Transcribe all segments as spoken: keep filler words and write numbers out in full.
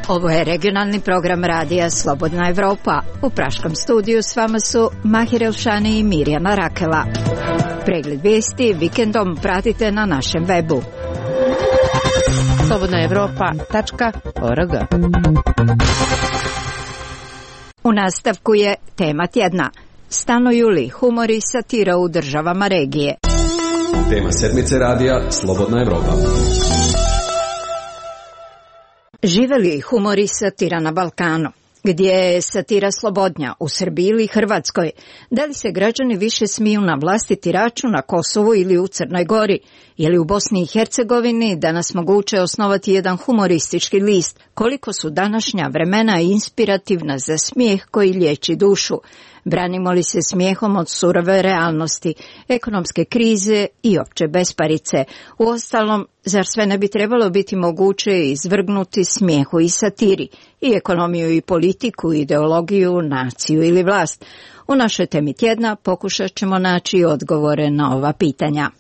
Ovo je regionalni program radija Slobodna Evropa. U praškom studiju s vama su Mahir Elšani i Mirjana Rakela. Pregled vijesti vikendom pratite na našem webu slobodna evropa tačka org. U nastavku je tema tjedna. Stanuju li humor i satira u državama regije? Tema sedmice radija Slobodna Evropa. Žive li humor i satira na Balkanu? Gdje je satira slobodnja, u Srbiji ili Hrvatskoj? Da li se građani više smiju na vlastiti račun na Kosovu ili u Crnoj Gori? Je li u Bosni i Hercegovini danas moguće osnovati jedan humoristički list? Koliko su današnja vremena inspirativna za smijeh koji liječi dušu? Branimo li se smijehom od surove realnosti, ekonomske krize i opće besparice? Uostalom, zar sve ne bi trebalo biti moguće izvrgnuti smijehu i satiri, i ekonomiju i politiku, ideologiju, naciju ili vlast? U našoj temi tjedna pokušat ćemo naći odgovore na ova pitanja.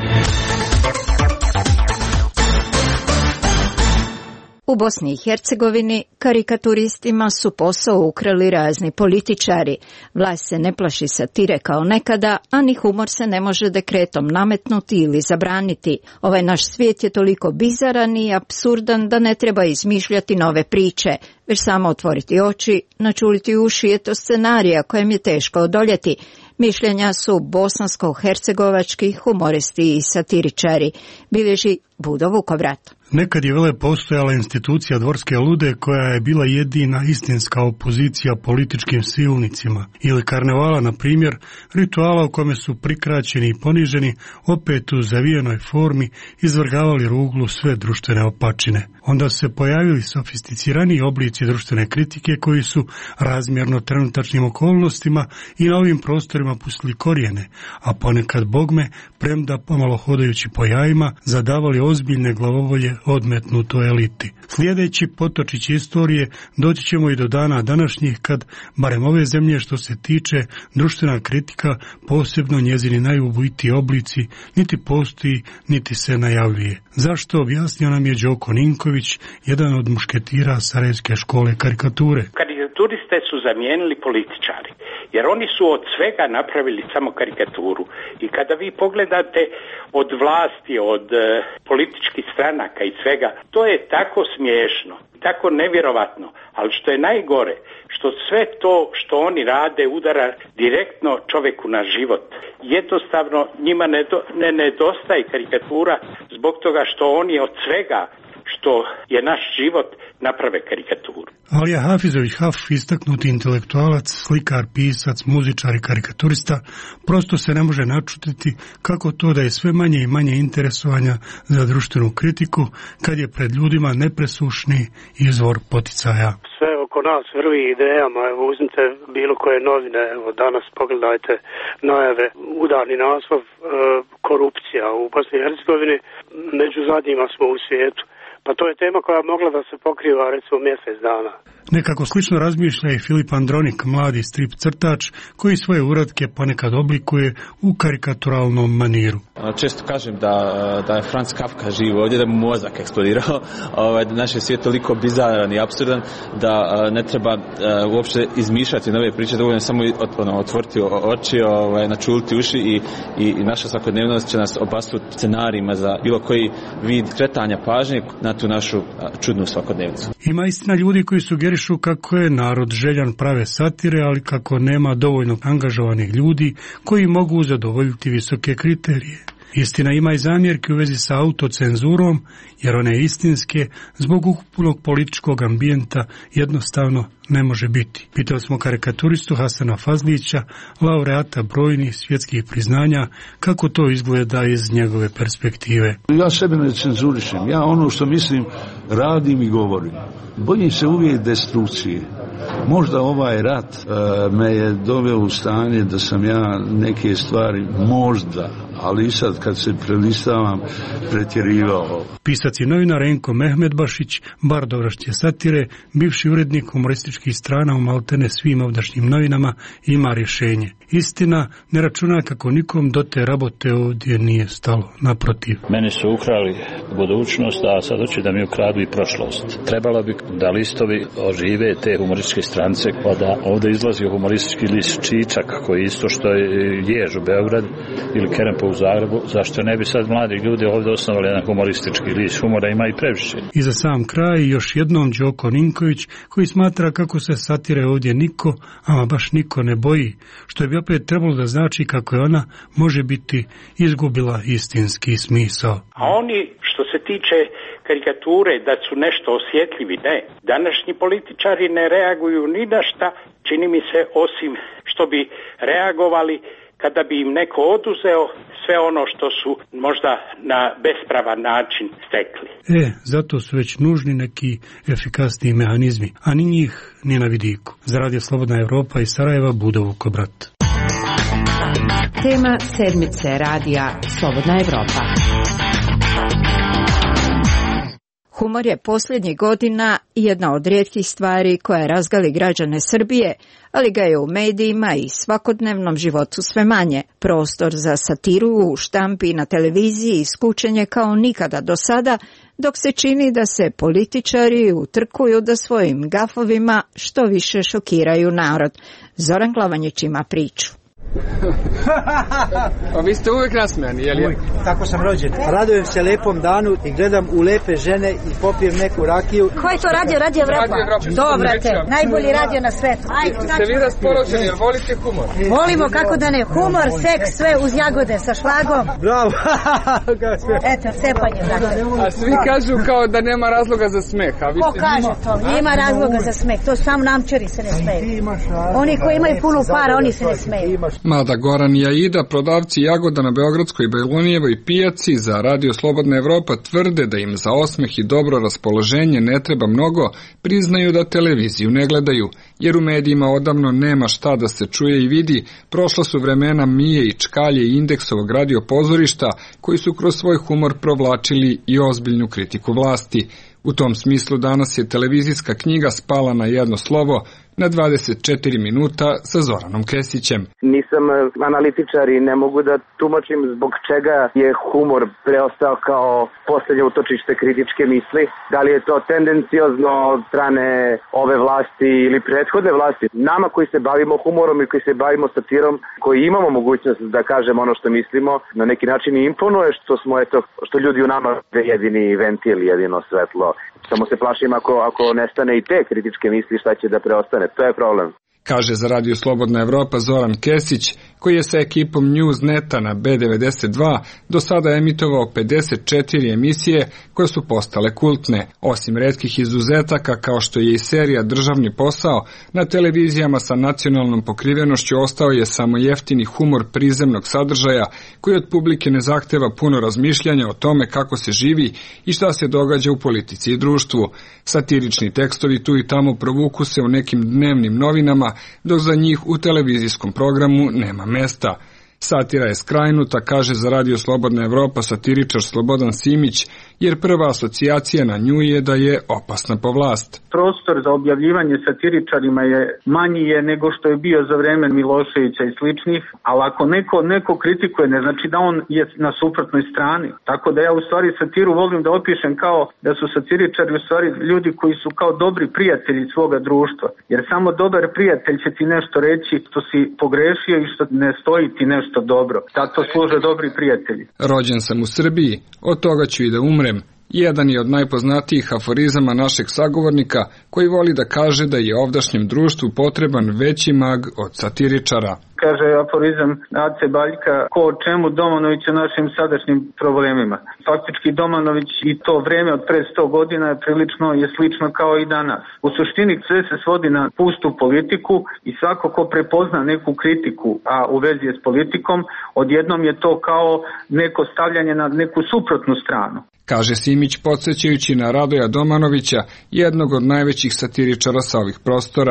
U Bosni i Hercegovini karikaturistima su posao ukrali razni političari. Vlast se ne plaši satire kao nekada, a ni humor se ne može dekretom nametnuti ili zabraniti. Ovaj naš svijet je toliko bizaran i apsurdan da ne treba izmišljati nove priče, već samo otvoriti oči, načuliti uši je to scenarija kojem je teško odoljeti. Mišljenja su bosansko-hercegovački humoristi i satiričari, bilježi Budo Vukovrat. Nekad je vele postojala institucija Dvorske lude koja je bila jedina istinska opozicija političkim silnicima, ili karnevala, na primjer, rituala u kome su prikraćeni i poniženi, opet u zavijenoj formi izvrgavali ruglu sve društvene opačine. Onda su se pojavili sofisticiraniji oblici društvene kritike koji su razmjerno trenutačnim okolnostima i na ovim prostorima pustili korijene, a ponekad bogme, premda pomalo hodajući po jajima, zadavali ozbiljne glavovolje odmetnutoj eliti. Slijedeći potočići istorije doći ćemo i do dana današnjih kad, barem ove zemlje što se tiče, društvena kritika, posebno njezini najubojitiji oblici, niti postoji, niti se najavljuje. Zašto, objasnio nam je Đoko Ninković, jedan od mušketira Sarajevske škole karikature. Karikaturiste su zamijenili političari, jer oni su od svega napravili samo karikaturu. I kada vi pogledate od vlasti, od e, političkih stranaka i svega, to je tako smiješno, tako nevjerovatno, ali što je najgore, što sve to što oni rade udara direktno čovjeku na život. Jednostavno njima ne, do, ne nedostaje karikatura zbog toga što oni od svega što je naš život naprave karikaturu. Alija Hafizović Haf, istaknuti intelektualac, slikar, pisac, muzičar i karikaturista, prosto se ne može načutiti kako to da je sve manje i manje interesovanja za društvenu kritiku kad je pred ljudima nepresušni izvor poticaja. Sve oko nas vrvi idejama, evo uzmite bilo koje novine, evo danas pogledajte najave, udarni naslov, e, korupcija u Bosni i Hercegovini, među zadnjima smo u svijetu. Pa to je tema koja mogla da se pokriva recimo mjesec dana. Nekako slično razmišlja i Filip Andronik, mladi strip crtač, koji svoje uratke ponekad oblikuje u karikaturalnom maniru. Često kažem da, da je Franz Kafka živ ovdje, da mu mozak eksplodirao, ovaj, da naš je svijet toliko bizaran i apsurdan da ne treba uopšte izmišljati nove priče, dovoljno samo ono, otvoriti oči, ovaj, načuliti uši i, i, i naša svakodnevnost će nas obasuti scenarijima za bilo koji vid kretanja pažnje na tu našu čudnu svakodnevnicu. Ima istina ljudi koji sugerišu kako je narod željan prave satire, ali kako nema dovoljno angažovanih ljudi koji mogu zadovoljiti visoke kriterije. Istina, ima i zamjerke u vezi sa autocenzurom, jer one istinske, zbog ukupnog političkog ambijenta, jednostavno ne može biti. Pitali smo karikaturistu Hasana Fazlića, laureata brojnih svjetskih priznanja, kako to izgleda iz njegove perspektive. Ja sebe ne cenzurišem, ja ono što mislim radim i govorim. Bojim se uvijek destrukcije. Možda ovaj rat uh, me je doveo u stanje da sam ja neke stvari možda, ali i sad kad se prelistavam pretjerivao. Pisac i novinar Enko Mehmedbašić, bar dovrašće satire, bivši urednik humorističkih strana u maltene svim ovdašnjim novinama, ima rješenje. Istina, ne računa kako nikom do te rabote ovdje nije stalo, naprotiv. Meni su ukrali budućnost, a sad hoće da mi ukradu i prošlost. Trebalo bi da listovi ožive te humorističke strance, pa da ovdje izlazi humoristički list Čičak, kako je isto što je Jež u Beograd ili Kerempo u Zagrebu. Zašto ne bi sad mladi ljudi ovdje osnovali jedan humoristički list? Humora ima i previše. I za sam kraj još jednom Đoko Ninković, koji smatra kako se satire ovdje niko, ama baš niko ne boji, što bi opet trebalo da znači kako je ona, može biti, izgubila istinski smisao. A oni, što se tiče karikature, da su nešto osjetljivi, ne. Današnji političari ne reaguju ni na šta, čini mi se, osim što bi reagovali kada bi im neko oduzeo sve ono što su možda na bespravan način stekli. E, zato su već nužni neki efikasniji mehanizmi, a ni njih ni na vidiku. Za Radio Slobodna Evropa iz Sarajeva, Budo Vukobrat. Tema sedmice Radija Slobodna Evropa. Humor je posljednjih godina jedna od rijetkih stvari koja razgali građane Srbije, ali ga je u medijima i svakodnevnom životu sve manje. Prostor za satiru u štampi i na televiziji iskučen je kao nikada do sada, dok se čini da se političari utrkuju da svojim gafovima što više šokiraju narod. Zoran Glavanjić ima priču. Pa vi ste uvijek nasmejani, jel je? Tako sam rođen. Radujem se lepom danu i gledam u lepe žene i popijem neku rakiju. Ko je to radio? Radio Evropa? Dobrate, najbolji radio na svetu. Ste vi raspoloženi, jer volite humor? Volimo, kako da ne. Humor, seks, sve uz jagode sa šlagom. Bravo. Eto, cepanje. A svi kažu kao da nema razloga za smeh. Ko kaže to? Nema razloga za smeh. To sam namčari se ne smeju. Oni koji imaju puno para, oni se ne smeju. Mada Goran i Aida, prodavci jagoda na Beogradskoj Bajlonijevoj pijaci, za Radio Slobodna Evropa tvrde da im za osmeh i dobro raspoloženje ne treba mnogo, priznaju da televiziju ne gledaju, jer u medijima odavno nema šta da se čuje i vidi. Prošla su vremena Mije i Čkalje i Indeksovog radio pozorišta, koji su kroz svoj humor provlačili i ozbiljnu kritiku vlasti. U tom smislu danas je televizijska knjiga spala na jedno slovo, na dvadeset četiri minuta sa Zoranom Kesićem. Nisam analitičar i ne mogu da tumačim zbog čega je humor preostao kao posljednje utočište kritičke misli. Da li je to tendenciozno od strane ove vlasti ili prethodne vlasti. Nama koji se bavimo humorom i koji se bavimo satirom, koji imamo mogućnost da kažemo ono što mislimo, na neki način imponuje što smo, eto, što ljudi u nama jedini ventil, jedino svetlo. Samo se plašim ako, ako nestane i te kritičke misli, šta će da preostane. To je problem. Kaže za Radio Slobodna Evropa Zoran Kesić, koji je sa ekipom Newsneta na B devedeset dva do sada emitovao pedeset četiri emisije koje su postale kultne. Osim retkih izuzetaka kao što je i serija Državni posao, na televizijama sa nacionalnom pokrivenošću ostao je samo jeftini humor prizemnog sadržaja koji od publike ne zahteva puno razmišljanja o tome kako se živi i šta se događa u politici i društvu. Satirični tekstovi tu i tamo provuku se u nekim dnevnim novinama, dok za njih u televizijskom programu nema mesta. Satira je skrajnuta, kaže za Radio Slobodna Evropa satiričar Slobodan Simić, jer prva asocijacija na nju je da je opasna po vlast. Prostor za objavljivanje satiričarima je manji je nego što je bio za vreme Miloševića i sličnih, ali ako neko, neko kritikuje, ne znači da on je na suprotnoj strani. Tako da ja u stvari satiru volim da opišem kao da su satiričari u stvari ljudi koji su kao dobri prijatelji svoga društva. Jer samo dobar prijatelj će ti nešto reći što si pogrešio i što ne stoji ti nešto dobro. Tako služe dobri prijatelji. Rođen sam u Srbiji, od toga ću i da umrem. Jedan je od najpoznatijih aforizama našeg sagovornika, koji voli da kaže da je ovdašnjem društvu potreban veći mag od satiričara. Kaže aforizam Ace Baljka, ko o čemu, Domanović o našim sadašnjim problemima. Faktički Domanović i to vreme od pre sto godina je prilično je slično kao i danas. U suštini sve se svodi na pustu politiku i svako ko prepozna neku kritiku, a u vezi je s politikom, odjednom je to kao neko stavljanje na neku suprotnu stranu. Kaže Simić podsjećajući na Radoja Domanovića, jednog od najvećih satiričara sa ovih prostora.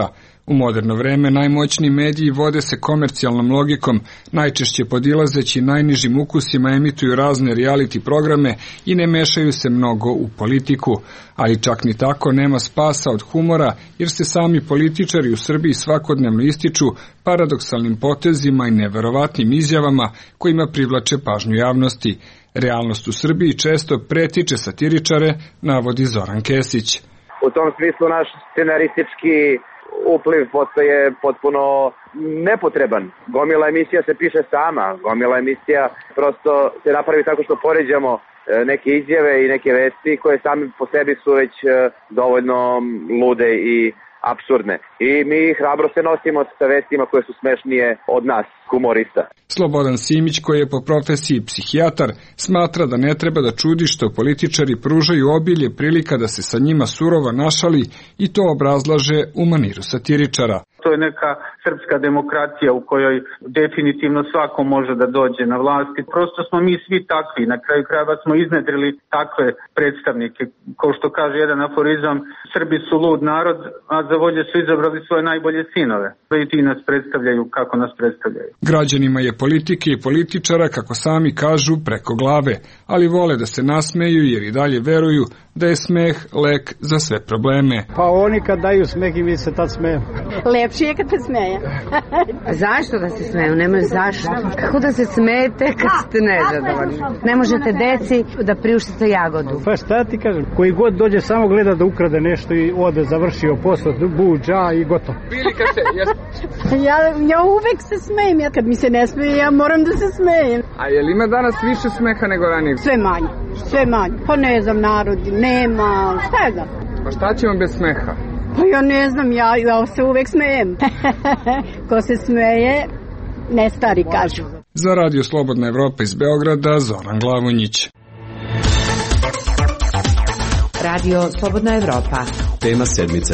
U moderno vreme najmoćniji mediji vode se komercijalnom logikom, najčešće podilazeći najnižim ukusima emituju razne reality programe i ne mešaju se mnogo u politiku. Ali čak ni tako nema spasa od humora, jer se sami političari u Srbiji svakodnevno ističu paradoksalnim potezima i neverovatnim izjavama kojima privlače pažnju javnosti. Realnost u Srbiji često pretiče satiričare, navodi Zoran Kesić. U tom smislu naš scenaristički upliv postaje potpuno nepotreban. Gomila emisija se piše sama, gomila emisija prosto se napravi tako što poređamo neke izjave i neke vesti koje sami po sebi su već dovoljno lude i apsurdne. I mi hrabro se nosimo sa vestima koje su smešnije od nas, humorista. Slobodan Simić, koji je po profesiji psihijatar, smatra da ne treba da čudi što političari pružaju obilje prilika da se sa njima surovo našali i to obrazlaže u maniru satiričara. To je neka srpska demokratija u kojoj definitivno svako može da dođe na vlast i prosto smo mi svi takvi. Na kraju krajeva smo iznedrili takve predstavnike. Kao što kaže jedan aforizam, Srbi su lud narod, a za volje su izabrali svoje najbolje sinove. I ti nas predstavljaju kako nas predstavljaju. Građanima je politike i političara, kako sami kažu, preko glave, ali vole da se nasmeju jer i dalje veruju da je smeh lek za sve probleme. Pa oni kad daju smeh i mi se tad smejemo. Lepši je kad se smeje. Zašto da se smeju? Nemaju zašto. Kako da se smejete kad ste nezadovoljni? Ne možete deci da priuštite jagodu. Pa šta ti kažem? Koji god dođe samo gleda da ukrade nešto i ode, završio posao, buđa i gotovo. ja, ja uvek se smejem. Ja kad mi se ne smeje, ja moram da se smejem. A je li ima danas više smeha nego ranije? Sve manje. Sve manje. Pa ne znam, narodi, nema, šta je da? Pa šta ćemo bez smeha? Pa ja ne znam, ja, ja se uvek smejem. Ko se smeje, ne stari kažu. Za Radio Slobodna Evropa iz Beograda, Zoran Glavonjić. Radio Slobodna Evropa. Tema sedmice.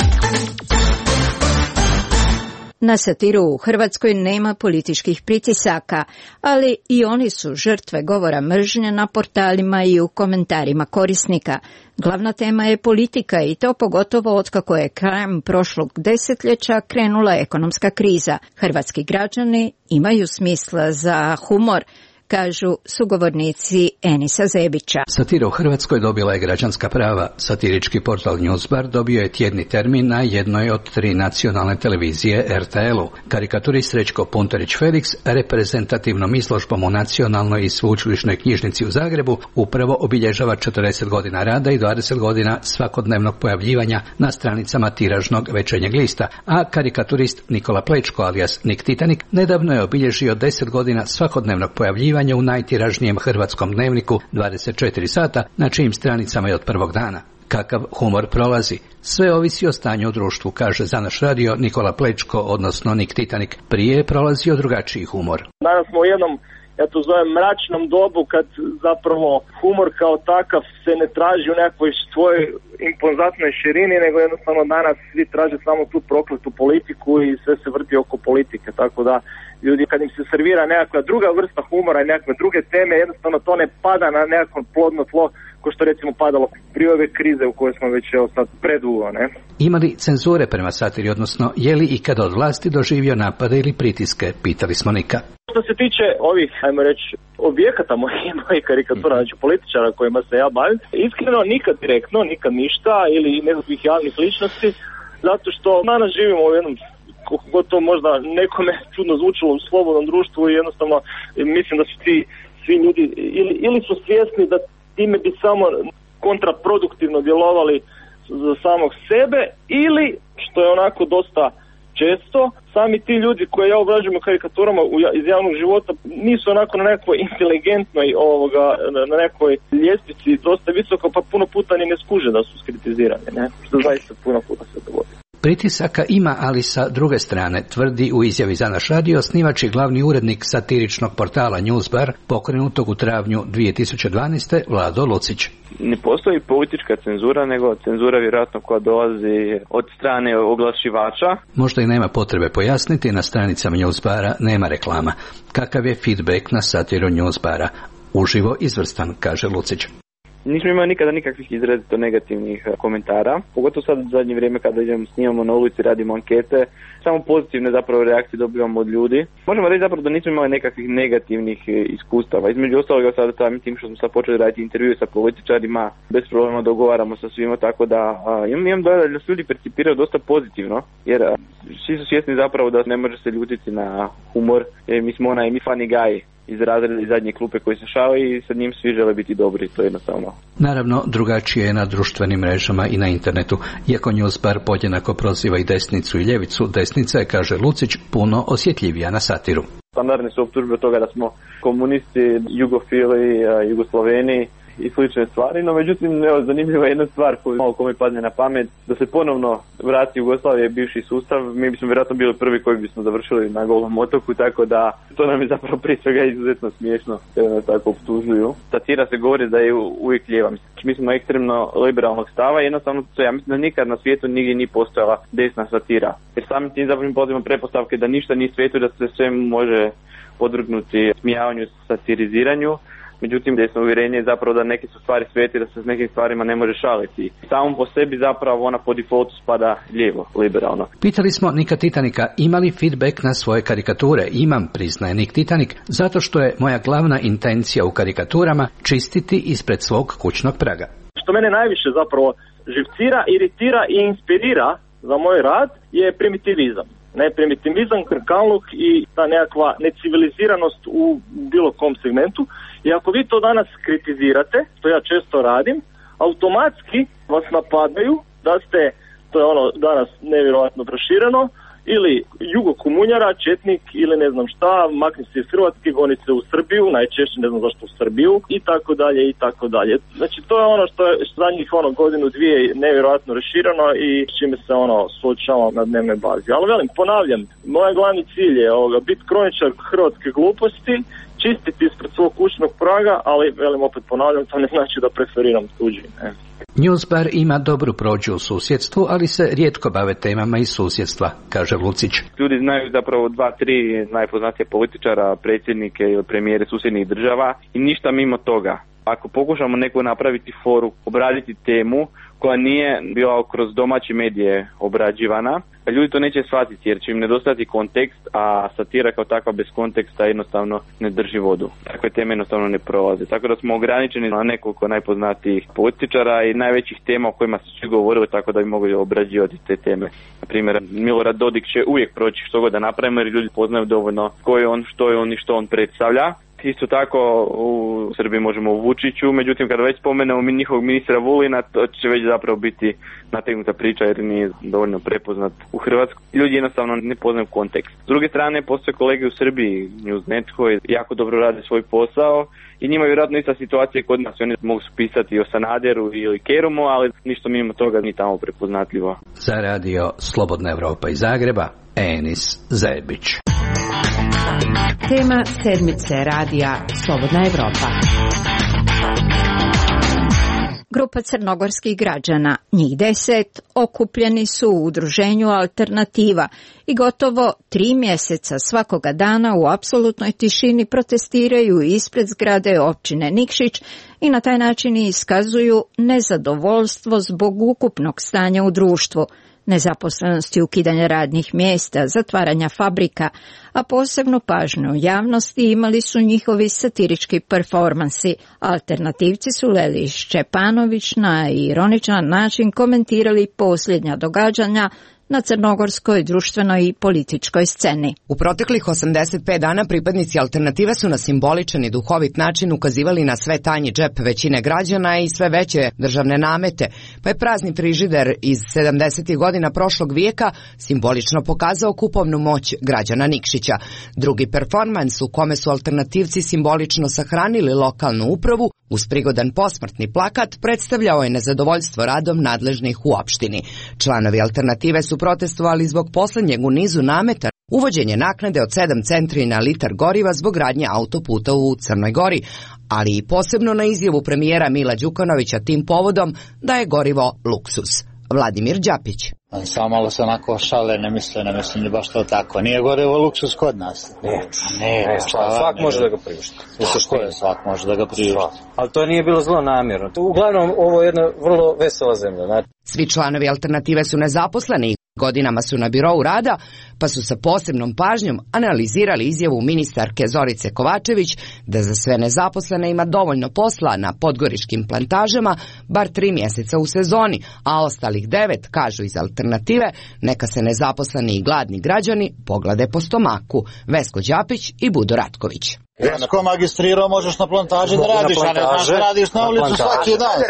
Na satiru u Hrvatskoj nema političkih pritisaka, ali i oni su žrtve govora mržnje na portalima i u komentarima korisnika. Glavna tema je politika i to pogotovo otkako je krajem prošlog desetljeća krenula ekonomska kriza. Hrvatski građani imaju smisla za humor, kažu sugovornici Enisa Zebića. Satira u Hrvatskoj dobila je građanska prava. Satirički portal Newsbar dobio je tjedni termin na jednoj od tri nacionalne televizije R T L-u. Karikaturist Srećko Punterić Felix reprezentativnom izložbom u Nacionalnoj i sveučilišnoj knjižnici u Zagrebu upravo obilježava četrdeset godina rada i dvadeset godina svakodnevnog pojavljivanja na stranicama tiražnog Večernjeg lista, a karikaturist Nikola Plečko alias Nik Titanik nedavno je obilježio deset godina svakodnevnog pojavljivanja u najtiražnijem hrvatskom dnevniku dvadeset četiri sata, na čijim stranicama je od prvog dana. Kakav humor prolazi? Sve ovisi o stanju u društvu, kaže za naš radio Nikola Plečko, odnosno Nik Titanik. Prije je prolazio drugačiji humor. Danas smo u jednom, ja to zovem, mračnom dobu kad zapravo humor kao takav se ne traži u nekoj svojoj impozantnoj širini, nego jednostavno danas svi traže samo tu prokletu politiku i sve se vrti oko politike, tako da ljudi kad im se servira nekakva druga vrsta humora i nekakve druge teme, jednostavno to ne pada na nekako plodno tlo ko što recimo padalo pri ove krize u kojoj smo već evo sad predugo, ne? Ima li cenzure prema satiri, odnosno je li ikada od vlasti doživio napade ili pritiske, pitali smo Nika. Što se tiče ovih, ajmo reći, objekata mojih, mojih karikatura, znači političara kojima se ja bavim, iskreno nikad direktno, nikad ništa ili nekakvih javnih ličnosti, zato što danas živimo u jednom, koliko god to možda nekome čudno zvučilo, u slobodnom društvu i jednostavno mislim da su ti svi ljudi ili, ili su svjesni da time bi samo kontraproduktivno djelovali za samog sebe ili, što je onako dosta često, sami ti ljudi koje ja obrađujem u karikaturama iz javnog života nisu onako na nekoj inteligentnoj ovoga, na nekoj ljestvici dosta visoko, pa puno puta ni ne skuže da su skritizirani, ne? Što zaista puno puta se dogodi. Pritisaka ima, ali sa druge strane, tvrdi u izjavi za naš radio snimač i glavni urednik satiričnog portala Newsbar, pokrenutog u travnju dvije tisuće dvanaeste. Vlado Lucić. Ne postoji politička cenzura, nego cenzura vjerojatno koja dolazi od strane oglašivača. Možda i nema potrebe pojasniti, na stranicama Newsbara nema reklama. Kakav je feedback na satiru Newsbara? Uživo izvrstan, kaže Lucić. Nismo imali nikada nikakvih izrazito negativnih komentara, pogotovo sad u zadnje vrijeme kada idemo, snimamo na ulici, radimo ankete, samo pozitivne zapravo reakcije dobivamo od ljudi. Možemo reći zapravo da nismo imali nekakvih negativnih iskustava. Između ostaloga sada tam, tim što smo sad počeli raditi intervjue sa političarima, bez problema dogovaramo sa svima, tako da a, imam, imam da, da se ljudi percipiraju dosta pozitivno, jer a, svi su svjesni zapravo da ne može se ljutiti na humor, jer mi smo onaj mi funny guy iz razreda iz zadnje klupe koji se šale i sa njim svi žele biti dobri, to je jednostavno. Naravno, drugačije je na društvenim mrežama i na internetu. Iako Newsbar podjednako proziva i desnicu i ljevicu, desnica je, kaže Lucić, puno osjetljivija na satiru. Standardne su optužbe od toga da smo komunisti, jugofili, jugosloveni i slične stvari, no međutim, evo, zanimljiva je jedna stvar koju malo kome padne na pamet, da se ponovno vrati Jugoslavije bivši sustav, mi bismo vjerojatno bili prvi koji bismo završili na Golom otoku, tako da to nam je zapravo prije svega izuzetno smiješno, kada nas tako optužuju. Satira se govori da je uvijek lijeva, mi smo ekstremno liberalnog stava, jednostavno to ja mislim da nikad na svijetu nigdje nije postojala desna satira, jer samim tim zapravo pozivamo pretpostavke da ništa nije svijetu, da se sve može podvrgnuti smijavanju, satiriziranju. Međutim, desno uvjerenje je zapravo da neke su stvari sveti, da se s nekim stvarima ne može šaliti. Samo po sebi zapravo ona po defaultu spada lijevo, liberalno. Pitali smo Nika Titanika ima li feedback na svoje karikature. Imam, priznaje Nik Titanik, zato što je moja glavna intencija u karikaturama čistiti ispred svog kućnog praga. Što mene najviše zapravo živcira, iritira i inspirira za moj rad je primitivizam. Ne, primitivizam, krkaluk i ta nekakva neciviliziranost u bilo kom segmentu. I ako vi to danas kritizirate, što ja često radim, automatski vas napadaju da ste, to je ono danas nevjerojatno prošireno, ili jugokomunjara, četnik ili ne znam šta, makni se iz Hrvatske, goni se u Srbiju, najčešće ne znam zašto u Srbiju i tako dalje i tako dalje. Znači to je ono što je zadnjih ono godinu dvije nevjerojatno rašireno i s čime se ono suočavamo na dnevnoj bazi. Ali velim, ponavljam, moj glavni cilj je ovoga, biti kroničar hrvatske gluposti, čistiti ispred svog kućnog praga, ali velim opet ponavljam, to ne znači da preferiram tuđi. Ne. Newsbar ima dobru prođu u susjedstvu, ali se rijetko bave temama iz susjedstva, kaže Lucić. Ljudi znaju zapravo dva, tri najpoznatije političara, predsjednike ili premijere susjednih država i ništa mimo toga. Ako pokušamo neko napraviti foru, obraditi temu koja nije bila kroz domaće medije obrađivana, ljudi to neće shvatiti jer će im nedostati kontekst, a satira kao takva bez konteksta jednostavno ne drži vodu. Takve teme jednostavno ne prolaze. Tako da smo ograničeni na nekoliko najpoznatijih političara i najvećih tema o kojima su svi govorili, tako da bi mogli obrađivati te teme. Na primjer, Milorad Dodik će uvijek proći što god da napravimo jer ljudi poznaju dovoljno ko je on, što je on i što on predstavlja. Isto tako u Srbiji možemo u Vučiću, međutim kada već spomenemo mi njihovog ministra Vulina, to će već zapravo biti nategnuta priča jer nije dovoljno prepoznat u Hrvatskoj. Ljudi jednostavno ne poznaju kontekst. S druge strane, postoje kolege u Srbiji, Newsnet, koji jako dobro rade svoj posao i njima je vjerojatno ista situacija kod nas. Oni mogu pisati o Sanaderu ili Kerumu, ali ništa mimo toga nije tamo prepoznatljivo. Za radio Slobodna Evropa iz Zagreba, Enis Zebić. Tema sedmice radija Slobodna Evropa. Grupa crnogorskih građana, njih deset, okupljeni su u udruženju Alternativa i gotovo tri mjeseca svakoga dana u apsolutnoj tišini protestiraju ispred zgrade općine Nikšić i na taj način iskazuju nezadovoljstvo zbog ukupnog stanja u društvu, nezaposlenosti, ukidanja radnih mjesta, zatvaranja fabrika, a posebnu pažnju javnosti imali su njihovi satirički performansi. Alternativci su Leli Šćepanović na ironičan način komentirali posljednja događanja na crnogorskoj društvenoj i političkoj sceni. U proteklih osamdeset pet dana pripadnici Alternative su na simboličan i duhovit način ukazivali na sve tanji džep većine građana i sve veće državne namete, pa je prazni frižider iz sedamdesetih godina prošlog vijeka simbolično pokazao kupovnu moć građana Nikšića. Drugi performans u kome su alternativci simbolično sahranili lokalnu upravu uz prigodan posmrtni plakat predstavljao je nezadovoljstvo radom nadležnih u opštini. Članovi Alternative su protestovali zbog posljednjeg u nizu nameta, uvođenje naknade od sedam centri na litar goriva zbog gradnje autoputa u Crnoj Gori, ali i posebno na izjavu premijera Mila Đukanovića tim povodom da je gorivo luksus. Vladimir Đapić. Samo malo se onako šale, ne misle, ne misle ni baš to tako. Nije gore ovo luksus kod nas. Ne, ne, ne svak može da ga priušti. Što je, svak može da ga priušti. Ali to nije bilo zlo namjerno. Uglavnom, ovo je jedna vrlo vesela zemlja. Znači. Svi članovi Alternative su nezaposleni. Godinama su na birou rada, pa su sa posebnom pažnjom analizirali izjavu ministarke Zorice Kovačević da za sve nezaposlene ima dovoljno posla na podgoričkim plantažama, bar tri mjeseca u sezoni, a ostalih devet, kažu iz Alternative, neka se nezaposleni i gladni građani poglede po stomaku. Vesko Đapić i Budo Ratković. Vesko magistrirao, možeš na plantaži da radiš, a ne znaš da radiš na ulicu svaki dan.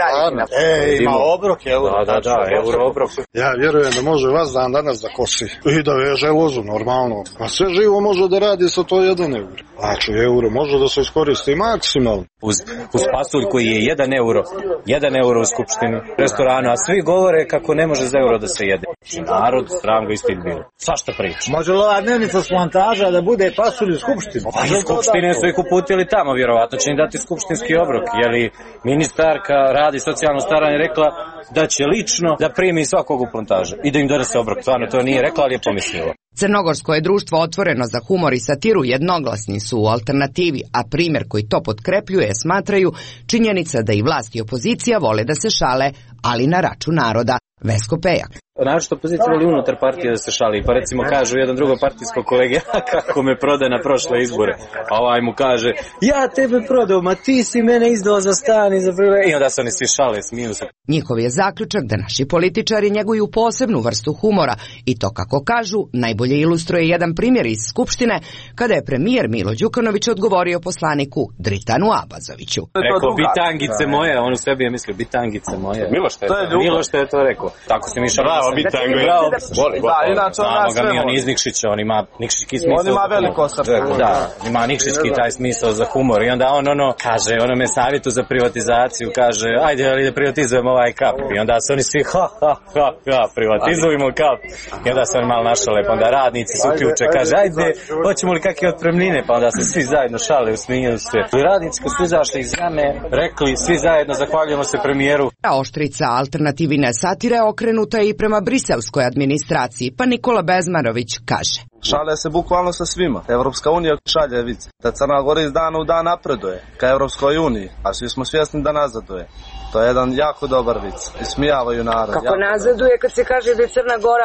E, ima obrok, euro. Da, da, da, euro obrok. Ja vjerujem da može vas dan danas da kosi i da veže lozu, normalno. A sve živo može da radi sa to jedan euro. Znači, euro može da se iskoristi maksimalno. Uz, uz pasulj koji je jedan euro, jedan euro u skupštini, restoranu, a svi govore kako ne može za euro da se jede. Narod, sram ga ispit bilo. Svašta priča. Može li ova dnevnica s plantaža da bude pasulj u skupštini? Pa iz skupštine su ih uputili tamo, vjerovatno će im dati skupštinski obrok, jer ministarka radi socijalno staranje rekla da će lično da primi svakog u plantažu i da im donese obrok. Stvarno to nije rekla, ali je pomislila. Crnogorsko je društvo otvoreno za humor i satiru, jednoglasni su u Alternativi, a primjer koji to potkrepljuje smatraju činjenica da i vlast i opozicija vole da se šale, ali na račun naroda. Vesko Pejak. Naravno opozicija voli unutar partije da se šali, pa recimo kažu jedan drugo partijsko kolege kako me prode na prošle izbore, a ovaj mu kaže ja tebe prodao, ma ti si mene izdao za stan i za prve, i onda se oni svi šale, smiju se. Njihov je zaključak da naši političari njeguju posebnu vrstu humora i to, kako kažu, najbolje ilustruje jedan primjer iz Skupštine kada je premijer Milo Đukanović odgovorio poslaniku Dritanu Abazoviću. Rekao bitangice moje, on u sebi je mislio bitangice moje. Miloš je to, Miloš je to rekao. Tako se mi šalimo. Bitango, da, inače on nas sve on iz Nikšića, on ima nikšićki smisao. On ima veliko srce. Da, ima nikšićki taj smisao za humor i onda on ono kaže, ono me savjetu za privatizaciju, kaže, ajde ali da privatizujemo ovaj kap. I onda se oni svi ha ha ha ha privatizujemo kap. I onda se oni malo našale, pa onda radnici se uključe, kaže, ajde, hoćemo li kakve otpremnine, pa onda se svi zajedno šale, usmiju se. I radnici koji su izašli iz jame, rekli svi zajedno zahvaljujemo se premijeru. Oštrica Alternativine satire okrenuta je i prema briselskoj administraciji, pa Nikola Bezmarović kaže. Šale se bukvalno sa svima. Evropska unija šalje vic da Crna Gora iz dana u dan napreduje ka Evropskoj uniji, a svi smo svjesni da nazaduje. To je jedan jako dobar vic. Ismijavaju narod. Kako nazaduje kad se kaže da je Crna Gora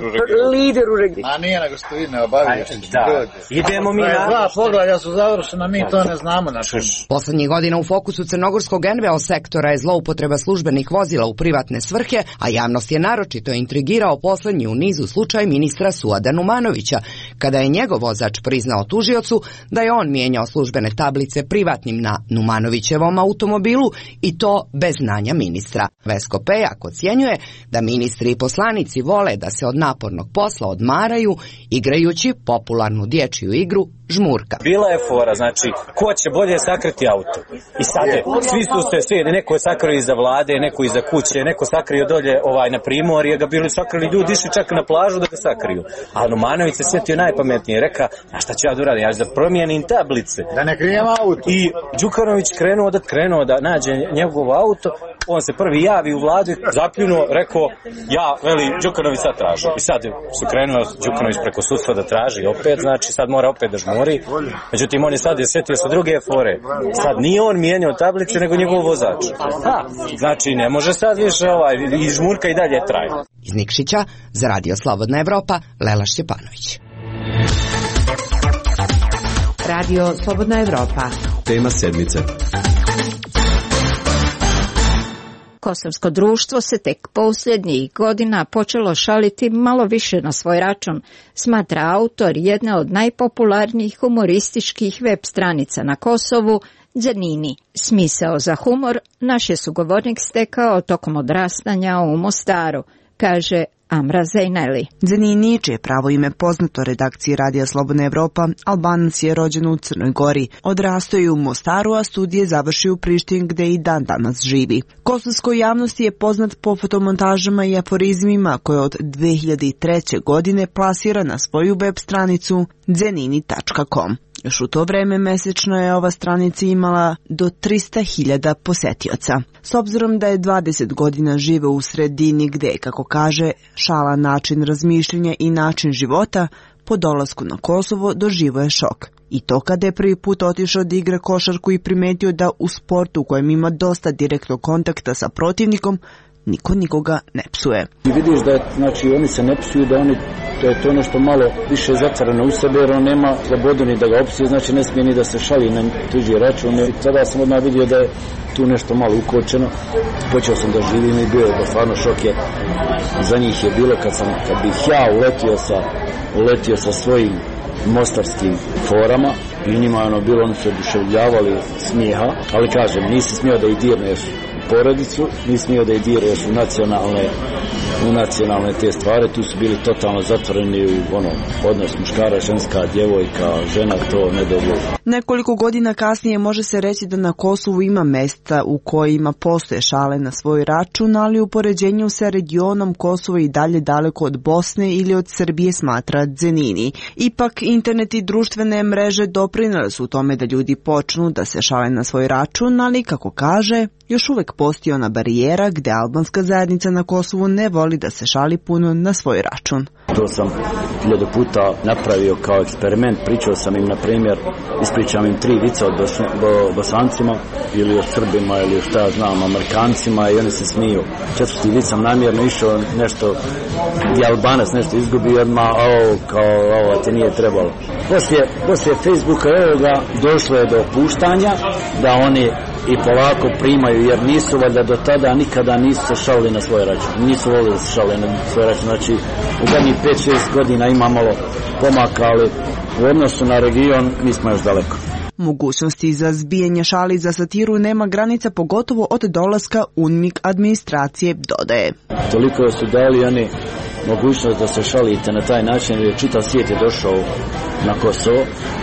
lider u regiji. A nije nego što vi ne obaviješ. Da. Idemo mi na... Dva poglavlja su završena, mi to ne znamo. Poslednjih godina u fokusu crnogorskog en ve o sektora je zloupotreba službenih vozila u privatne svrhe, a javnost je naročito intrigirao poslednji u nizu slučaj ministra Suada Numanovića, kada je njegov vozač priznao tužiocu da je on mijenjao službene tablice privatnim na Numanovićevom automobilu i to bez znanja ministra. Vesko Pejak ocjenjuje da ministri i poslanici vole da se od napornog posla odmaraju igrajući popularnu dječju igru žmurka. Bila je fora, znači, ko će bolje sakriti auto? I sad je, svi su se, svi, neko je sakrio iza vlade, neko iza kuće, neko sakrio dolje ovaj, na primorje, ga bili sakrili ljudi, išli čak na plažu da ga sakriju. A Numanović se sjetio najpametnije, reka, a šta ću ja da uradim, ja ću da promijenim tablice. Da ne krijem auto. I Đukanović krenuo da, krenuo da nađe njegov auto, on se prvi javi u vladu, zapljunuo, rekao, ja, veli, Đukanović sad traži. I sad su krenuo Đukanović preko sudstva da traži opet, znači sad mora opet da žmuri. Međutim, on je sad je sjetio sa druge fore. Sad nije on mijenjao tablice, nego njegov vozač. Ha, znači ne može sad više ovaj, i žmurka i dalje traje. Iz Nikšića, za Radio Slobodna Evropa, Lela Šćepanović. Radio Slobodna Evropa. Tema sedmice. Kosovsko društvo se tek posljednjih godina počelo šaliti malo više na svoj račun, smatra autor jedne od najpopularnijih humorističkih web stranica na Kosovu, Dženini. Smisao za humor naš je sugovornik stekao tokom odrastanja u Mostaru, kaže Amra Zejneli. Dženini, čije pravo ime poznato redakciji Radija Slobodna Evropa, Albanac je rođen u Crnoj Gori. Odrastao je u Mostaru, a studije završio u Prištini gde i dan danas živi. Kosovskoj javnosti je poznat po fotomontažama i aforizmima koje od dve hiljade treće. godine plasira na svoju web stranicu dženini tačka com. Još u to vreme mesečno je ova stranica imala do trista hiljada posetioca. S obzirom da je dvadeset godina žive u sredini gde, kako kaže, šala način razmišljanja i način života, po dolasku na Kosovo doživo je šok. I to kada je prvi put otišao da igra košarku i primetio da u sportu u kojem ima dosta direktnog kontakta sa protivnikom, niko nikoga ne psuje. I vidiš da znači, oni se ne psuju, da oni, to je to nešto malo više zatvoreno u sebe, jer on nema slobodu ni da ga opsuje, znači ne smije ni da se šali na tuđi račun. I tada sam odmah vidio da je tu nešto malo ukočeno. Počeo sam da živim i bio je da stvarno šok je. Za njih je bilo kad, sam, kad bih ja uletio sa, uletio sa svojim mostarskim forama i njima ono bilo, oni su oduševljavali smijeha, ali kažem, nisi smio da ih dirneš porodicu, nisi smio da ih dirneš u nacionalne, u nacionalne te stvari, tu su bili totalno zatvoreni u ono, odnos muškara, ženska, djevojka, žena, to ne dobro. Nekoliko godina kasnije može se reći da na Kosovu ima mesta u kojima postoje šale na svoj račun, ali u poređenju sa regionom Kosovo i dalje daleko od Bosne ili od Srbije, smatra Dženini. Ipak, internet i društvene mreže doprinele su u tome da ljudi počnu da se šale na svoj račun, ali, kako kaže, još uvek postoji ona barijera gde albanska zajednica na Kosovu ne voli da se šali puno na svoj račun. To sam hiljadu puta napravio kao eksperiment, pričao sam im, na primjer, ispričam im tri vica od bos, bo, bosancima ili o Srbima ili šta ja znam, Amerikancima, i oni se smiju. Četvrti vic sam namjerno išao nešto gdje Albanac nešto izgubi odmah, ovo, kao ovo te nije trebalo. Poslije, poslije Facebooka ovoga došlo je do opuštanja da oni i polako primaju, jer nisu valjda do tada nikada nisu se šalili na svoj račun. Nisu volili da se šalili na svoj račun. Znači, u zadnjih pet šest godina ima malo pomaka, ali u odnosu na region mi smo još daleko. Mogućnosti za zbijanje šali za satiru nema granica, pogotovo od dolaska UNMIK administracije, dodaje. Toliko su dali oni mogućnost da se šalite na taj način, jer čitav svijet je došao na Kosovo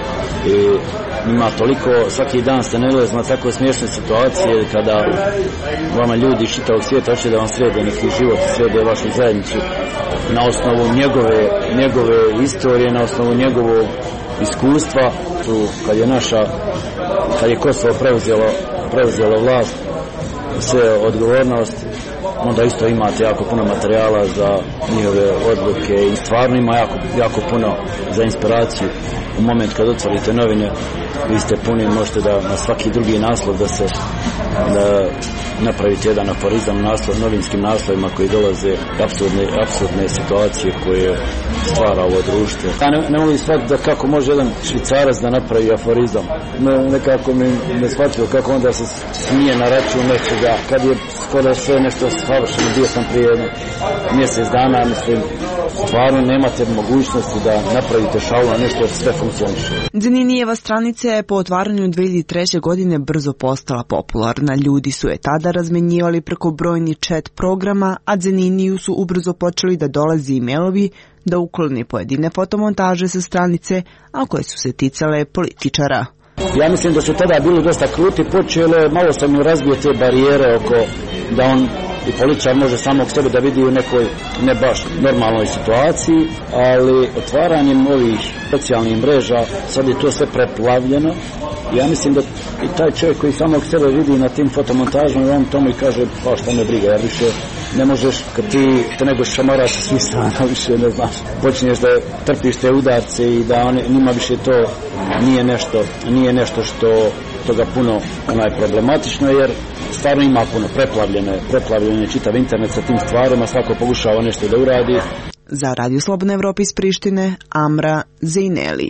i ima toliko, svaki dan ste nalazili na tako smiješne situacije kada vama ljudi iz čitavog svijeta hoće da vam srede neki život, srede vašu zajednicu na osnovu njegove, njegove istorije, na osnovu njegovog iskustva. Tu, kad je naša, kad je Kosovo preuzelo, preuzelo vlast, sve odgovornost, onda isto imate jako puno materijala za njihove odluke i stvarno ima jako, jako puno za inspiraciju. U moment kad otvorite novine, vi ste puni, možete da na svaki drugi naslov da se da napravite jedan aforizam naslov, novinskim naslovima koji dolaze apsurdne, apsurdne situacije koje stvara ovo društvo. Ja ne, ne mogu shvatiti da kako može jedan Švicarac da napravi aforizam. Ne, nekako mi ne shvatio kako onda se smije na račun nečega, kad je skoro sve nešto savršeno. Bio sam prije jedno mjesec dana, mislim, stvarno nemate mogućnosti da napravite šalu na nešto jer sve funkcioniše. Dženinijeva stranica je po otvaranju dve hiljade treće. godine brzo postala popularna. Ljudi su je tada razmenjivali preko brojni chat programa, a Dženiniju su ubrzo počeli da dolazi e-mailovi da ukloni pojedine fotomontaže sa stranice, a koje su se ticale političara. Ja mislim da su tada bili dosta kruti, počele, malo sam im razbio te barijere oko da on i političar može samog sebe da vidi u nekoj ne baš normalnoj situaciji, ali otvaranjem ovih socijalnih mreža sad je to sve preplavljeno. Ja mislim da i taj čovjek koji samog sebe vidi na tim fotomontažama, on tomu i kaže, pa šta me briga, ja više ne možeš, kad ti te nego šamaraš sa svih strana, više ne znaš, počinješ da trpiš te udarce i da on, njima više to nije nešto, nije nešto što toga puno onaj problematično, jer stvarno ima puno preplavljene, preplavljene čitav internet sa tim stvarima, svako pokušava nešto da uradi. Za Radio Slobodna Evropa iz Prištine, Amra Zejneli.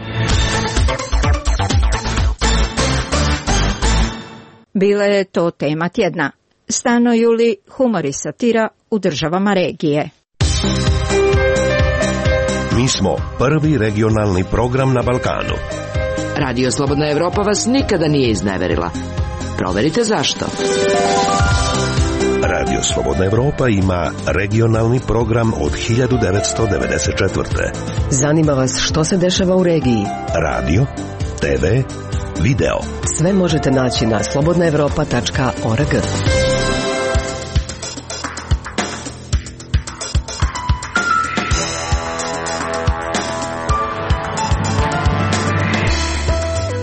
Bila je to tema tjedna. Stanuju li humor i satira u državama regije? Mi smo prvi regionalni program na Balkanu. Radio Slobodna Evropa vas nikada nije izneverila. Proverite zašto. Radio Slobodna Evropa ima regionalni program od hiljadu devetsto devedeset četvrte. Zanima vas što se dešava u regiji? Radio, te ve, video. Sve možete naći na slobodna evropa tačka org.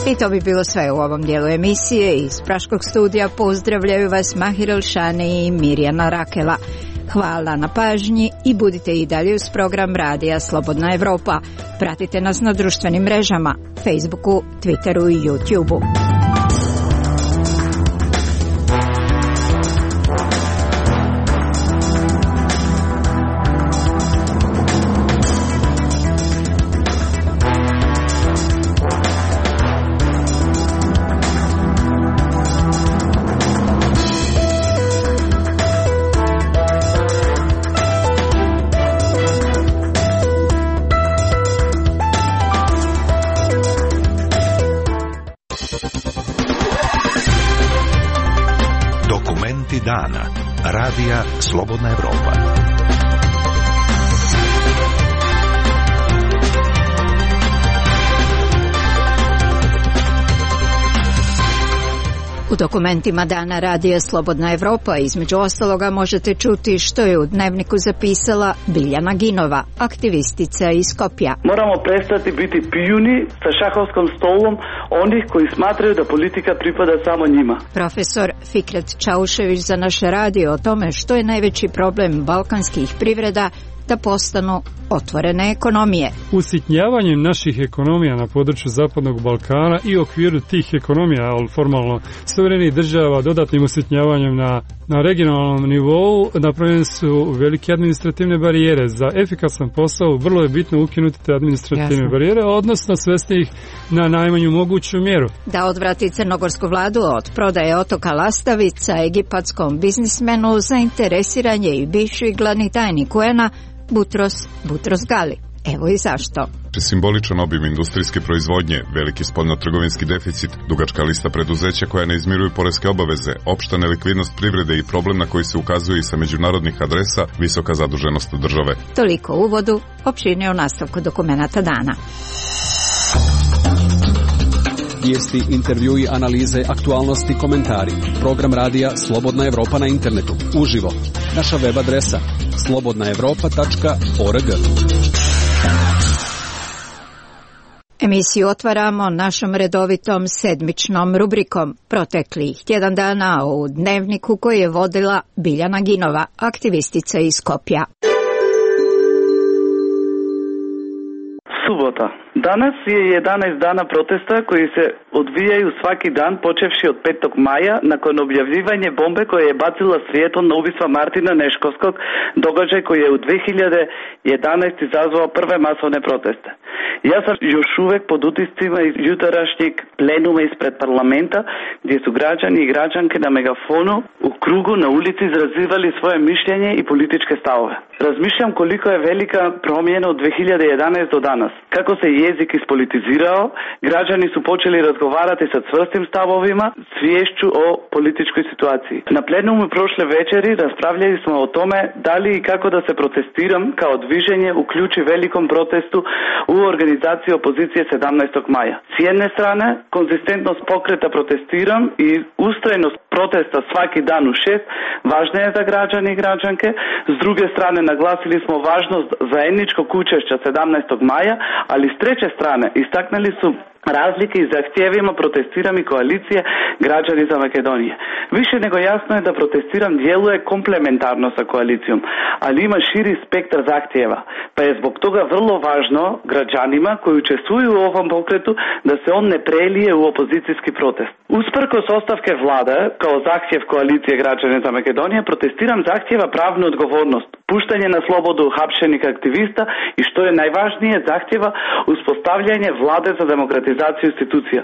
I to bi bilo sve u ovom dijelu emisije. Iz Praškog studija pozdravljaju vas Mahir Elšani i Mirjana Rakela. Hvala na pažnji i budite i dalje uz program Radija Slobodna Evropa. Pratite nas na društvenim mrežama, Facebooku, Twitteru i YouTubeu. Dana. Radija Slobodna Evropa. U dokumentima Dana Radija Slobodna Evropa između ostaloga možete čuti što je u dnevniku zapisala Biljana Ginova, aktivistica iz Skopja. Moramo prestati biti pijuni sa šahovskom stolom onih koji smatraju da politika pripada samo njima. Profesor Fikret Čaušević za naš radio o tome što je najveći problem balkanskih privreda da postanu otvorene ekonomije. Usitnjavanjem naših ekonomija na području Zapadnog Balkana i u okviru tih ekonomija, ali formalno suverenih država, dodatnim usitnjavanjem na, na regionalnom nivou, napravljene su velike administrativne barijere. Za efikasan posao vrlo je bitno ukinuti te administrativne Jasno. barijere, odnosno svesti ih na najmanju moguću mjeru. Da odvrati crnogorsku vladu od prodaje otoka Lastavica egipatskom biznismenu, zainteresiran je i bivši glavni tajnik U N-a Butros, Butros Gali. Evo i zašto. Simboličan obim industrijske proizvodnje, veliki spoljnotrgovinski deficit, dugačka lista preduzeća koja ne izmiruju poreske obaveze, opšta nelikvidnost privrede i problem na koji se ukazuje i sa međunarodnih adresa, visoka zaduženost države. Toliko u uvodu, opširnije u nastavku dokumenata dana. Vijesti, intervjui, analize, aktualnosti, komentari. Program radija Slobodna Evropa na internetu. Uživo. Naša web adresa slobodna evropa tačka org. Emisiju otvaramo našom redovitom sedmičnom rubrikom proteklih tjedan dana u dnevniku koji je vodila Biljana Ginova, aktivistica iz Skopja. Subota. Danas je jedanaest dana protesta koji se odvijaju svaki dan počevši od petog maja nakon objavljivanja bombe koja je bacila svjetlo na ubistva Martina Neškovskog, događaj koji je u dve hiljade jedanaeste. izazvao prve masovne proteste. Ja sam još uvijek pod utiscima iz jutarašnjeg plenuma ispred parlamenta gdje su građani i građanke na megafonu u krugu na ulici izrazivali svoje mišljenje i političke stavove. Razmišljam koliko je velika promjena od dve hiljade jedanaeste. do danas. Kako se jezik ispolitizirao, građani su počeli razgovarati sa čvrstim stavovima, sviješću o političkoj situaciji. Na plenumu prošle večeri raspravljali smo o tome da li i kako da se protestiram kao dviženje uključi velikom protestu u organizaciji opozicije sedamnaestog maja. S jedne strane, konzistentnost pokreta protestiram i ustrajnost protesta svaki dan u šest važna je za građane i građanke. S druge strane, naglasili smo važnost zajedničkog učešća sedamnaestog maja, ali s treće strane istaknuli su razlike i zahtjevima protestiram i koalicije građani za Makedonije. Više nego jasno je da protestiram djeluje komplementarno sa koalicijom, ali ima širi spektar zahtjeva, pa je zbog toga vrlo važno građanima koji učestvuju u ovom pokretu da se on ne prelije u opozicijski protest. Usprkos ostavke vlade kao zahtjev koalicije građana za Makedonije, protestiram zahtjeva pravnu odgovornost, puštanje na slobodu hapšenih aktivista i što je najvažnije zahtjeva uspostavljanje vlade za demokratizaciju institucija.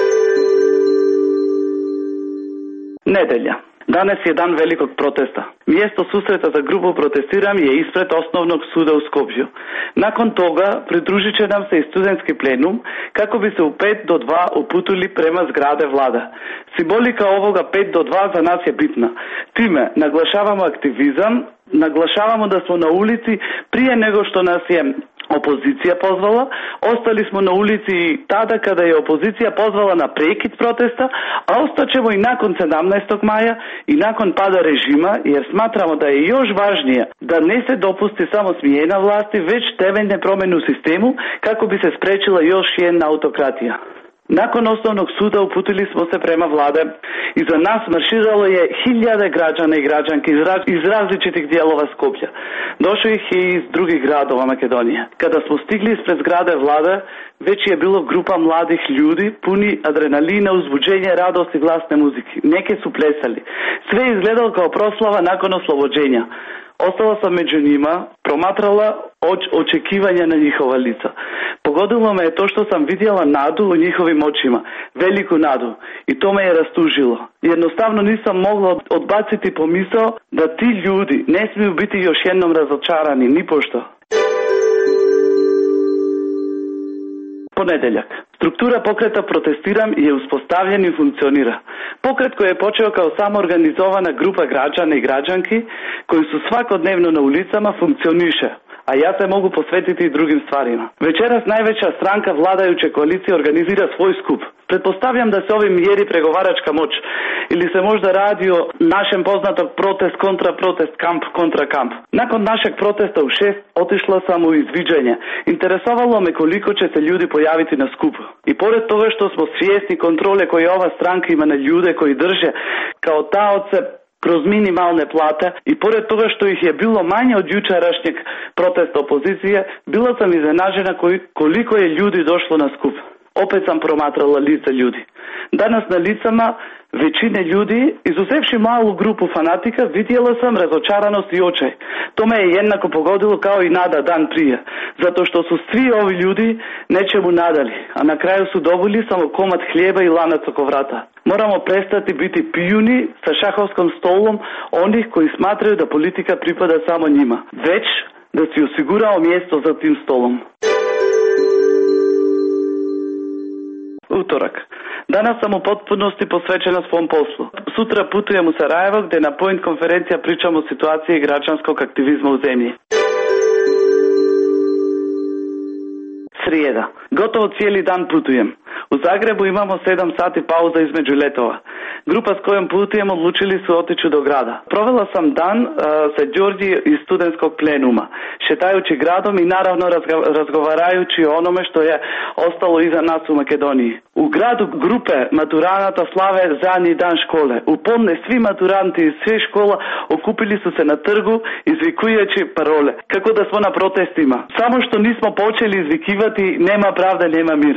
Nedelja. Danas je dan velikog protesta. Mjesto susreta za grupu protestiram je ispred osnovnog suda u Skopju. Nakon toga pridružit će nam se i studentski plenum kako bi se u pet do dva uputili prema zgrade vlada. Simbolika ovoga pet do dva za nas je bitna. Time naglašavamo aktivizam, naglašavamo da smo na ulici prije nego što nas je opozicija pozvala, ostali smo na ulici tada kada je opozicija pozvala na prekid protesta, a ostaćemo i nakon sedamnaestog maja i nakon pada režima, jer smatramo da je još važnije da ne se dopusti samo smjena vlasti, već temeljne promjene u sistemu kako bi se spriječila još jedna autokratija. Nakon osnovnog suda uputili smo se prema vlade i za nas marširalo je hiljade građana i građanki iz, raz, iz različitih dijelova Skoplja. Došlo ih i iz drugih gradova Makedonije. Kada smo stigli ispred zgrade vlade, već je bilo grupa mladih ljudi puni adrenalina, uzbuđenja, radosti, glasne muzike. Neke su plesali. Sve je izgledalo kao proslava nakon oslobođenja. Ostala sam među njima, promatrala oč, očekivanja na njihova lica. Pogodilo me je to što sam vidjela nadu u njihovim očima, veliku nadu, i to me je rastužilo. Jednostavno nisam mogla odbaciti pomisao da ti ljudi ne smiju biti još jednom razočarani, ni pošto. Ponedeljak. Struktura pokreta Protestiram je uspostavljen i funkcionira. Pokret koji je počeo kao samoorganizovana grupa građana i građanki koji su svakodnevno na ulicama funkcioniše, a ja se mogu posvetiti i drugim stvarima. Večeras najveća stranka vladajuće koalicije organizira svoj skup. Pretpostavljam da se ovim mjeri pregovaračka moć ili se možda radi o našem poznatog protest kontra protest, kamp kontra kamp. Nakon našeg protesta u šest otišla sam u izviđanje. Interesovalo me koliko će se ljudi pojaviti na skupu. I pored toga što smo svjesni kontrole koje ova stranka ima na ljude koji drže kao taoce kroz minimalne plate i pored toga što ih je bilo manje od jučerašnjeg protesta opozicije, bila sam iznenađena koliko je ljudi došlo na skup. Opet sam promatrala lica ljudi. Danas na licama većine ljudi, izuzevši malu grupu fanatika, vidjela sam razočaranost i očaj. To me je jednako pogodilo kao i nada dan prije, zato što su svi ovi ljudi nečemu nadali, a na kraju su dobili samo komad hljeba i lanac oko vrata. Moramo prestati biti pijuni sa šahovskom stolom onih koji smatraju da politika pripada samo njima, već da si osigurao mjesto za tim stolom. Utorak. Danas sam u potpunosti posvećena svom poslu. Sutra putujem u Sarajevo gdje na Point konferencija pričamo o situaciji građanskog aktivizma u zemlji. Srijeda. Gotovo cijeli dan putujem. U Zagrebu imamo sedam sati pauza između letova. Grupa s kojom putujem odlučili su otići do grada. Provela sam dan uh, sa Đorđi iz studentskog plenuma, šetajući gradom i naravno razga- razgovarajući o onome što je ostalo iza nas u Makedoniji. U gradu grupe maturanata slave zadnji dan škole. U podne svi maturanti iz svih škola okupili su se na trgu izvikujući parole, kako da smo na protestima. Samo što nismo počeli izvikivati nema pravde, nema mir.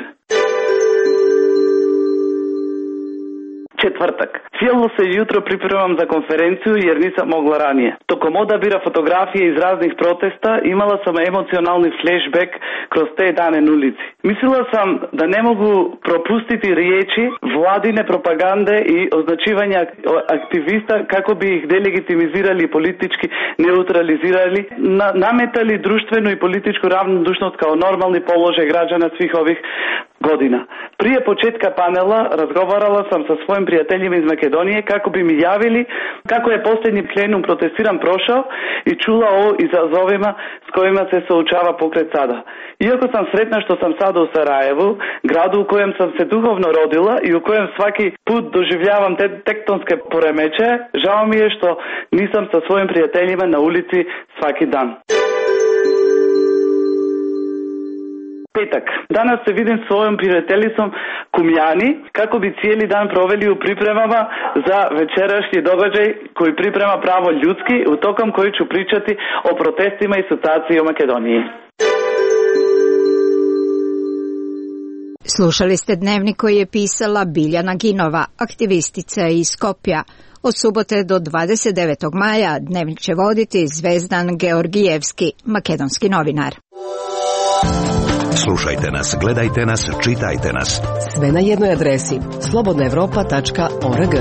Četvrtak. Cijelo se jutro pripremam za konferenciju jer nisam mogla ranije. Tokom odabira fotografije iz raznih protesta imala sam emocionalni flashback kroz te dane na ulici. Mislila sam da ne mogu propustiti riječi vladine propagande i označivanja aktivista kako bi ih delegitimizirali i politički neutralizirali, na, nametali društvenu i političku ravnodušnost kao normalni položaj građana svih ovih godina. Prije početka panela razgovarala sam sa svojim prijateljima iz Makedonije kako bi mi javili kako je posljednji plenum Protestiram prošao i čula o izazovima s kojima se suočava pokret sada. Iako sam sretna što sam sada u Sarajevu, gradu u kojem sam se duhovno rodila i u kojem svaki put doživljavam te tektonske poremećaje, žao mi je što nisam sa svojim prijateljima na ulici svaki dan. Petak. Danas se vidim s svojom prijateljicom Kumjani kako bi cijeli dan proveli u pripremama za večerašnji događaj koji priprema Pravo ljudski, u tokom koji ću pričati o protestima i situaciji u Makedoniji. Slušali ste dnevnik koji je pisala Biljana Ginova, aktivistica iz Skopja. Od subote do dvadeset devetog maja dnevnik će voditi Zvezdan Georgijevski, makedonski novinar. Slušajte nas, gledajte nas, čitajte nas. Sve na jednoj adresi slobodna evropa tačka org.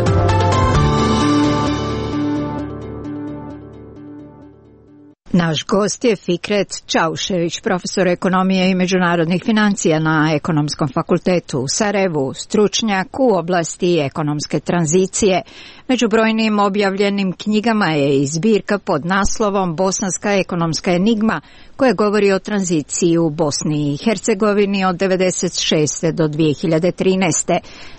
Naš gost je Fikret Čaušević, profesor ekonomije i međunarodnih financija na Ekonomskom fakultetu u Sarajevu, stručnjak u oblasti ekonomske tranzicije. Među brojnim objavljenim knjigama je i zbirka pod naslovom Bosanska ekonomska enigma, koja govori o tranziciji u Bosni i Hercegovini od devedeset šeste do dvije hiljade trinaeste.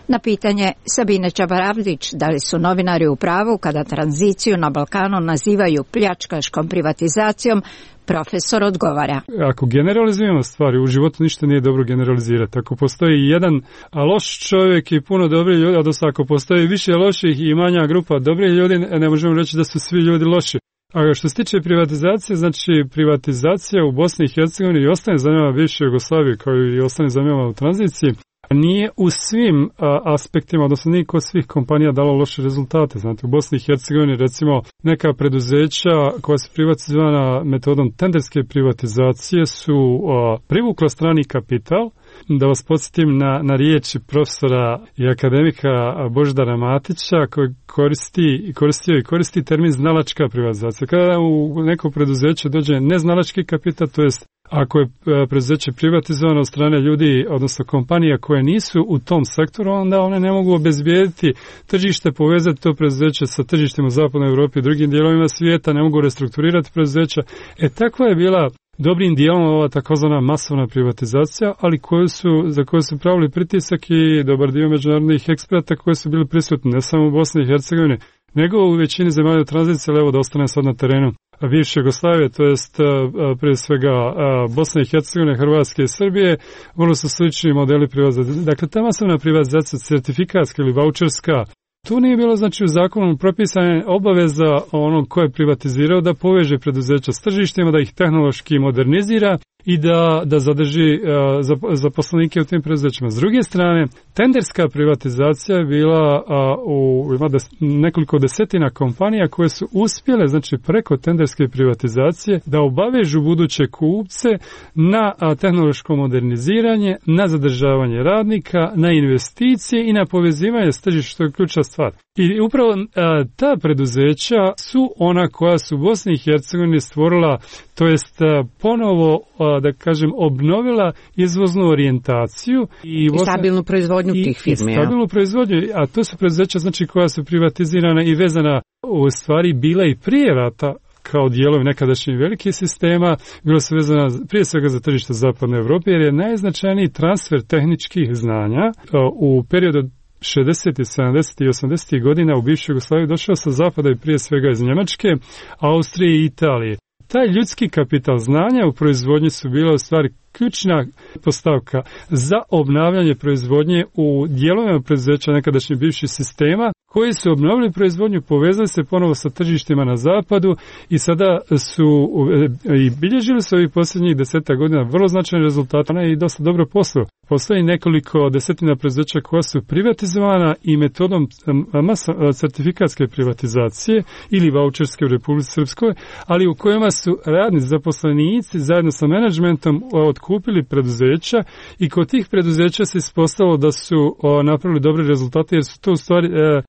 Na pitanje Sabine Čabaravdić da li su novinari u pravu kada tranziciju na Balkanu nazivaju pljačkaškom privatizacijom, profesor odgovara. Ako generalizujemo stvari, u životu ništa nije dobro generalizirati. Ako postoji jedan loš čovjek i puno dobrih ljudi, odnosno ako postoji više loših i manja grupa dobrih ljudi, ne možemo reći da su svi ljudi loši. A što se tiče privatizacije, znači privatizacija u Bosni i Hercegovini i ostalim zemljama bivše Jugoslavije, kao i ostalim zemljama u tranziciji, nije u svim a, aspektima, odnosno nije kod svih kompanija dalo loše rezultate. Znate, u Bosni i Hercegovini recimo neka preduzeća koja su privatizovana metodom tenderske privatizacije su a, privukla strani kapital. Da vas podsjetim na, na riječi profesora i akademika Božidara Matića koji koristi, koristio i koristi termin znalačka privatizacija. Kada u neko preduzeće dođe neznalački kapital, to jest ako je preduzeće privatizovano od strane ljudi, odnosno kompanija koje nisu u tom sektoru, onda one ne mogu obezbijediti tržište, povezati to preduzeće sa tržištima u zapadnoj Europi i drugim dijelovima svijeta, ne mogu restrukturirati preduzeća. E takva je bila dobrim dijelom ova takozvana masovna privatizacija, ali koju su, za koju su pravili pritisak i dobar dio međunarodnih eksperata koji su bili prisutni ne samo u Bosni i Hercegovini, nego u većini zemalja u tranziciji, ali evo da ostane sad na terenu bivše Jugoslavije, to jest prije svega Bosne i Hercegovine, Hrvatske i Srbije, vrlo su slični modeli privatizacije. Dakle, ta masovna privatizacija, certifikatska ili vaučerska, tu nije bilo, znači, u zakonu propisane obaveza onog ko je privatizirao da poveže preduzeća s tržištima, da ih tehnološki modernizira i da, da zadrži uh, zaposlenike u tim preduzećima. S druge strane, tenderska privatizacija je bila uh, u ima des, nekoliko desetina kompanija koje su uspjele, znači preko tenderske privatizacije, da obavežu buduće kupce na uh, tehnološko moderniziranje, na zadržavanje radnika, na investicije i na povezivanje s tržištem, što je ključna stvar. I upravo uh, ta preduzeća su ona koja su u Bosni i Hercegovini stvorila, to jest uh, ponovo uh, da kažem, obnovila izvoznu orijentaciju i, I stabilnu proizvodnju i, tih firmi. I stabilnu proizvodnju, a to su preduzeća, znači, koja su privatizirana i vezana u stvari bila i prije rata kao dijelovi nekadašnjih velikih sistema, bilo se vezana prije svega za tržište zapadne Europe, jer je najznačajniji transfer tehničkih znanja uh, u periodu šezdesetih, sedamdesetih i osamdesetih godina u bivšoj Jugoslaviji došao sa zapada i prije svega iz Njemačke, Austrije i Italije. Taj ljudski kapital znanja u proizvodnji su bila u stvari ključna postavka za obnavljanje proizvodnje u dijelovima preduzeća nekadašnjih bivših sistema koji su obnovili proizvodnju, povezali se ponovo sa tržištima na zapadu i sada su i bilježili su ovih posljednjih deseta godina vrlo značajne rezultate i dosta dobro posluju. Postoji nekoliko desetina preduzeća koja su privatizovana i metodom masa, certifikatske privatizacije ili vaučerske u Republici Srpskoj, ali u kojima su radni zaposlenici zajedno sa menadžmentom otkupili preduzeća i kod tih preduzeća se ispostavilo da su napravili dobre rezultate jer su to u stvari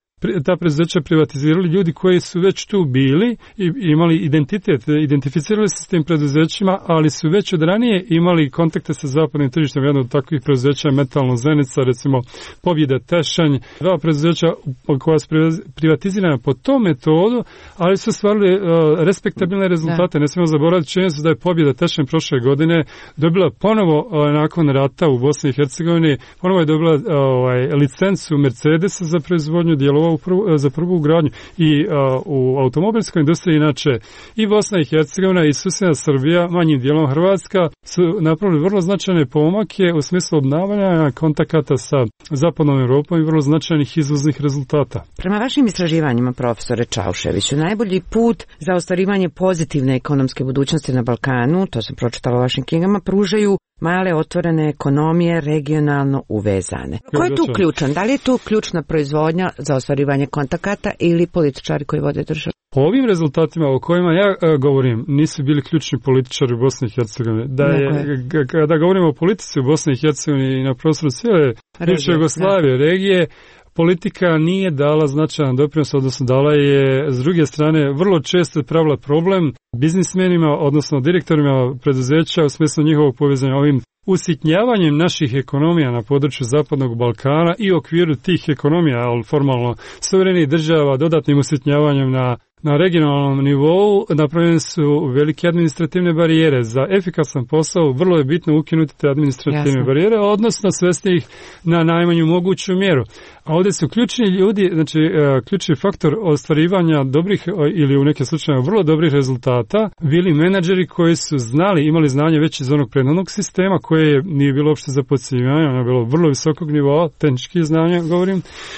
ta preduzeća privatizirali ljudi koji su već tu bili i imali identitet, identificirali se s tim preduzećima, ali su već od ranije imali kontakte sa zapadnim tržištem. Jedno od takvih preduzeća je Metalno Zenica, recimo Pobjeda Tešanj, dva preduzeća koja su privatizirana po tom metodu, ali su stvarili uh, respektabilne rezultate. Da. Ne smijemo zaboraviti činjenicu da je Pobjeda Tešanj prošle godine dobila ponovo uh, nakon rata u Bosni i Hercegovini, ponovo je dobila uh, ovaj, licencu Mercedesa za proizvodnju dijelova Prvu, za prvu ugradnju i a, u automobilskoj industriji inače i Bosna i Hercegovina i susjedna Srbija, manjim dijelom Hrvatska, su napravili vrlo značajne pomake u smislu obnavljanja kontakata sa zapadnom Europom i vrlo značajnih izvoznih rezultata. Prema vašim istraživanjima, profesore Čauševiću, najbolji put za ostvarivanje pozitivne ekonomske budućnosti na Balkanu, to sam pročitala u vašim knjigama, pružaju male otvorene ekonomije regionalno uvezane. Ko je tu ključan? Da li je tu ključna proizvodnja za ostvarivanje kontakata ili političari koji vode državu? Po ovim rezultatima o kojima ja a, govorim, nisu bili ključni političari u Bosni i Hercegovini. Da je, kada govorimo o politici u Bosni i Hercegovini i na prostoru cijele bivše Jugoslavije, regije, politika nije dala značajan doprinos, odnosno dala je, s druge strane, vrlo često pravila problem biznismenima, odnosno direktorima preduzeća u smislu njihovog povezanja ovim usitnjavanjem naših ekonomija na području Zapadnog Balkana i u okviru tih ekonomija, ali formalno suverenih država, dodatnim usitnjavanjem na na regionalnom nivou napravljene su velike administrativne barijere. Za efikasan posao vrlo je bitno ukinuti te administrativne Jasne. barijere, odnosno svesti ih na najmanju moguću mjeru. A ovdje su ključni ljudi, znači ključni faktor ostvarivanja dobrih ili u nekim slučajevima vrlo dobrih rezultata bili menadžeri koji su znali, imali znanje već iz onog prethodnog sistema koje nije bilo uopšte za podcjenjivanje, ono je bilo vrlo visokog nivoa, tehničkih znanja govorim,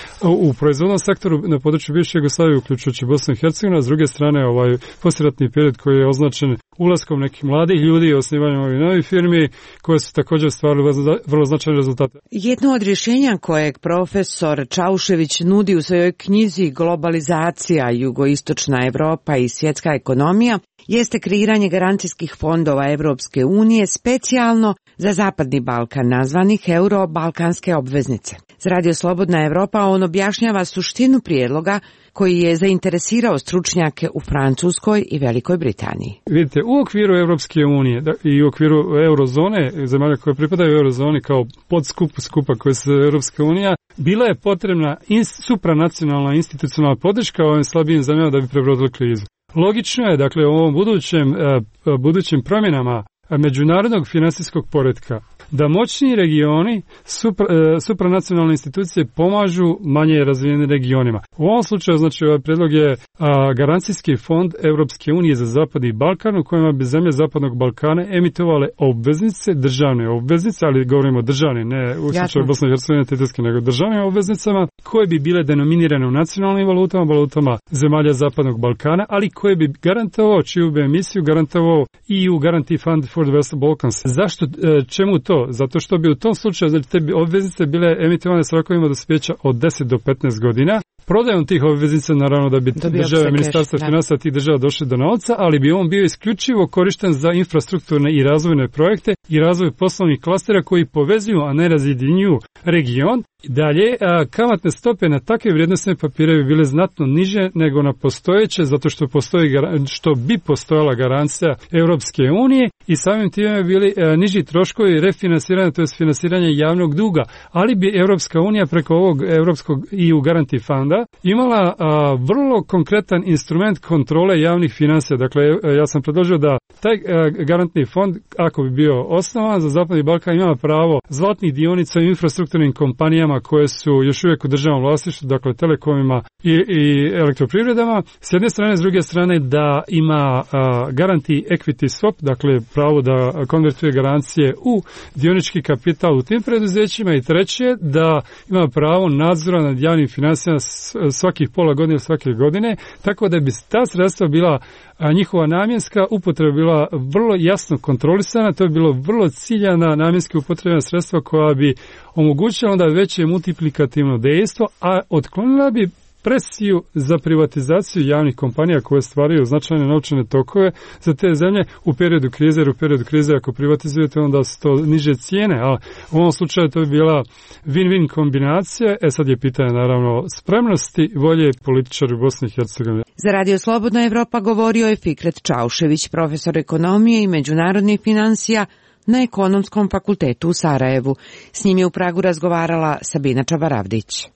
u proizvodnom sektoru na području bivše Jugoslavije, uključujući Bosnu i Hercegovinu, a s druge strane ovaj posliratni period koji je označen ulaskom nekih mladih ljudi i osnivanjem ovih novih firmi koje su također stvarili vrlo značajne rezultate. Jedno od rješenja kojeg profesor Čaušević nudi u svojoj knjizi Globalizacija, jugoistočna Evropa i svjetska ekonomija jeste kreiranje garancijskih fondova Evropske unije specijalno za Zapadni Balkan, nazvanih Euro-balkanske obveznice. Za Radio Slobodna Evropa on objašnjava suštinu prijedloga koji je zainteresirao stručnjake u Francuskoj i Velikoj Britaniji. Vidite, u okviru Evropske unije i u okviru eurozone, zemalja koje pripadaju eurozoni kao podskup skupa koje su Evropska unija, bila je potrebna supranacionalna institucionalna podrška ovim slabijim zemljama da bi prebrodili krizu. Logično je, dakle, u ovom budućem, budućim promjenama međunarodnog financijskog poretka da moćni regioni, supra, supranacionalne institucije pomažu manje razvijenim regionima. U ovom slučaju, znači, ovaj predlog je a, garancijski fond Europske unije za Zapadni Balkan u kojima bi zemlje Zapadnog Balkana emitovale obveznice, državne obveznice, ali govorimo državne, ne u slučaju Bosne i Hercegovine titulske, nego državnim obveznicama, koje bi bile denominirane u nacionalnim valutama, valutama zemalja Zapadnog Balkana, ali koje bi garantovao, čiju bi emisiju garantovao E U Guarantee Fund for the West Balkans. Zašto, čemu to? Zato što bi u tom slučaju, znači, te obveznice bile emitovane s rokovima dospijeća od deset do petnaest godina. Prodajom tih obveznica, naravno da bi države, ministarstva financija tih država došli do novca, ali bi on bio isključivo korišten za infrastrukturne i razvojne projekte i razvoj poslovnih klastera koji povezuju, a ne razjedinjuju region. Dalje, kamatne stope na takve vrijednosne papire bi bile znatno niže nego na postojeće, zato što postoji, što bi postojala garancija Europske unije i samim time bi bili niži troškovi refinansiranja, to je finansiranje javnog duga, ali bi Europska unija preko ovog Europskog E U Guarantee Funda imala a, vrlo konkretan instrument kontrole javnih financija. Dakle, ja sam predložio da taj a, garantni fond, ako bi bio osnovan za Zapadni Balkan, ima pravo zlatnih dionica u infrastrukturnim kompanijama koje su još uvijek u državnom vlasništvu, dakle telekomima i, i elektroprivredama. S jedne strane, s druge strane da ima a, guarantee equity swap, dakle pravo da konvertuje garancije u dionički kapital u tim preduzećima, i treće da ima pravo nadzora nad javnim financijama svakih pola godine, svake godine, tako da bi ta sredstva bila, a njihova namjenska upotreba bila vrlo jasno kontrolisana, to je bilo vrlo ciljana namjenski upotrebna sredstva koja bi omogućila onda veće multiplikativno dejstvo, a otklonila bi presiju za privatizaciju javnih kompanija koje stvaraju značajne novčane tokove za te zemlje u periodu krize, jer u periodu krize ako privatizujete onda su to niže cijene, a u ovom slučaju to bi bila win-win kombinacija. E sad je pitanje naravno spremnosti volje političara u Bosni i Hercegovini. Za Radio Slobodna Evropa govorio je Fikret Čaušević, profesor ekonomije i međunarodnih financija na Ekonomskom fakultetu u Sarajevu. S njim je u Pragu razgovarala Sabina Čabaravdić.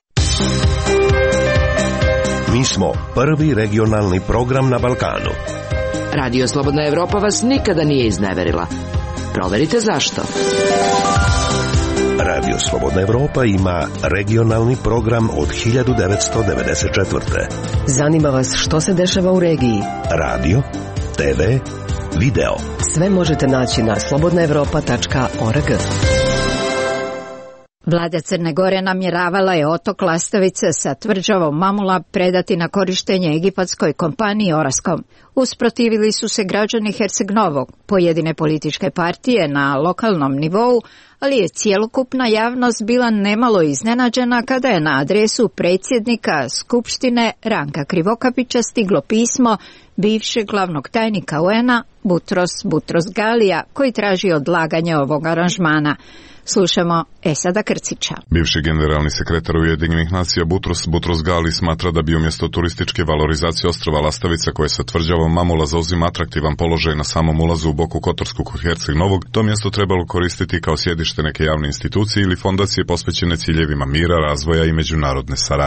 Mi smo prvi regionalni program na Balkanu. Radio Slobodna Evropa vas nikada nije izneverila. Proverite zašto. Radio Slobodna Evropa ima regionalni program od hiljadu devetsto devedeset četvrte. Zanima vas što se dešava u regiji? Radio, te ve, video. Sve možete naći na slobodna evropa tačka org. Vlada Crne Gore namjeravala je otok Lastavice sa tvrđavom Mamula predati na korištenje egipatskoj kompaniji Oraskom. Usprotivili su se građani Herceg-Novog, pojedine političke partije na lokalnom nivou, ali je cjelokupna javnost bila nemalo iznenađena kada je na adresu predsjednika Skupštine Ranka Krivokapića stiglo pismo bivšeg glavnog tajnika U N-a Butros Butros Galija, koji traži odlaganje ovog aranžmana. Slušamo Esada Krcića. Bivši generalni sekretar Ujedinjenih nacija Butros Butros Gali smatra da bi umjesto turističke valorizacije ostrva Lastavica, koje sa tvrđavom Mamula zauzima atraktivan položaj na samom ulazu u Boku Kotorsku kod Herceg-Novog, to mjesto trebalo koristiti kao sjedište neke javne institucije ili fondacije posvećene ciljevima mira, razvoja i međunarodne saradnje.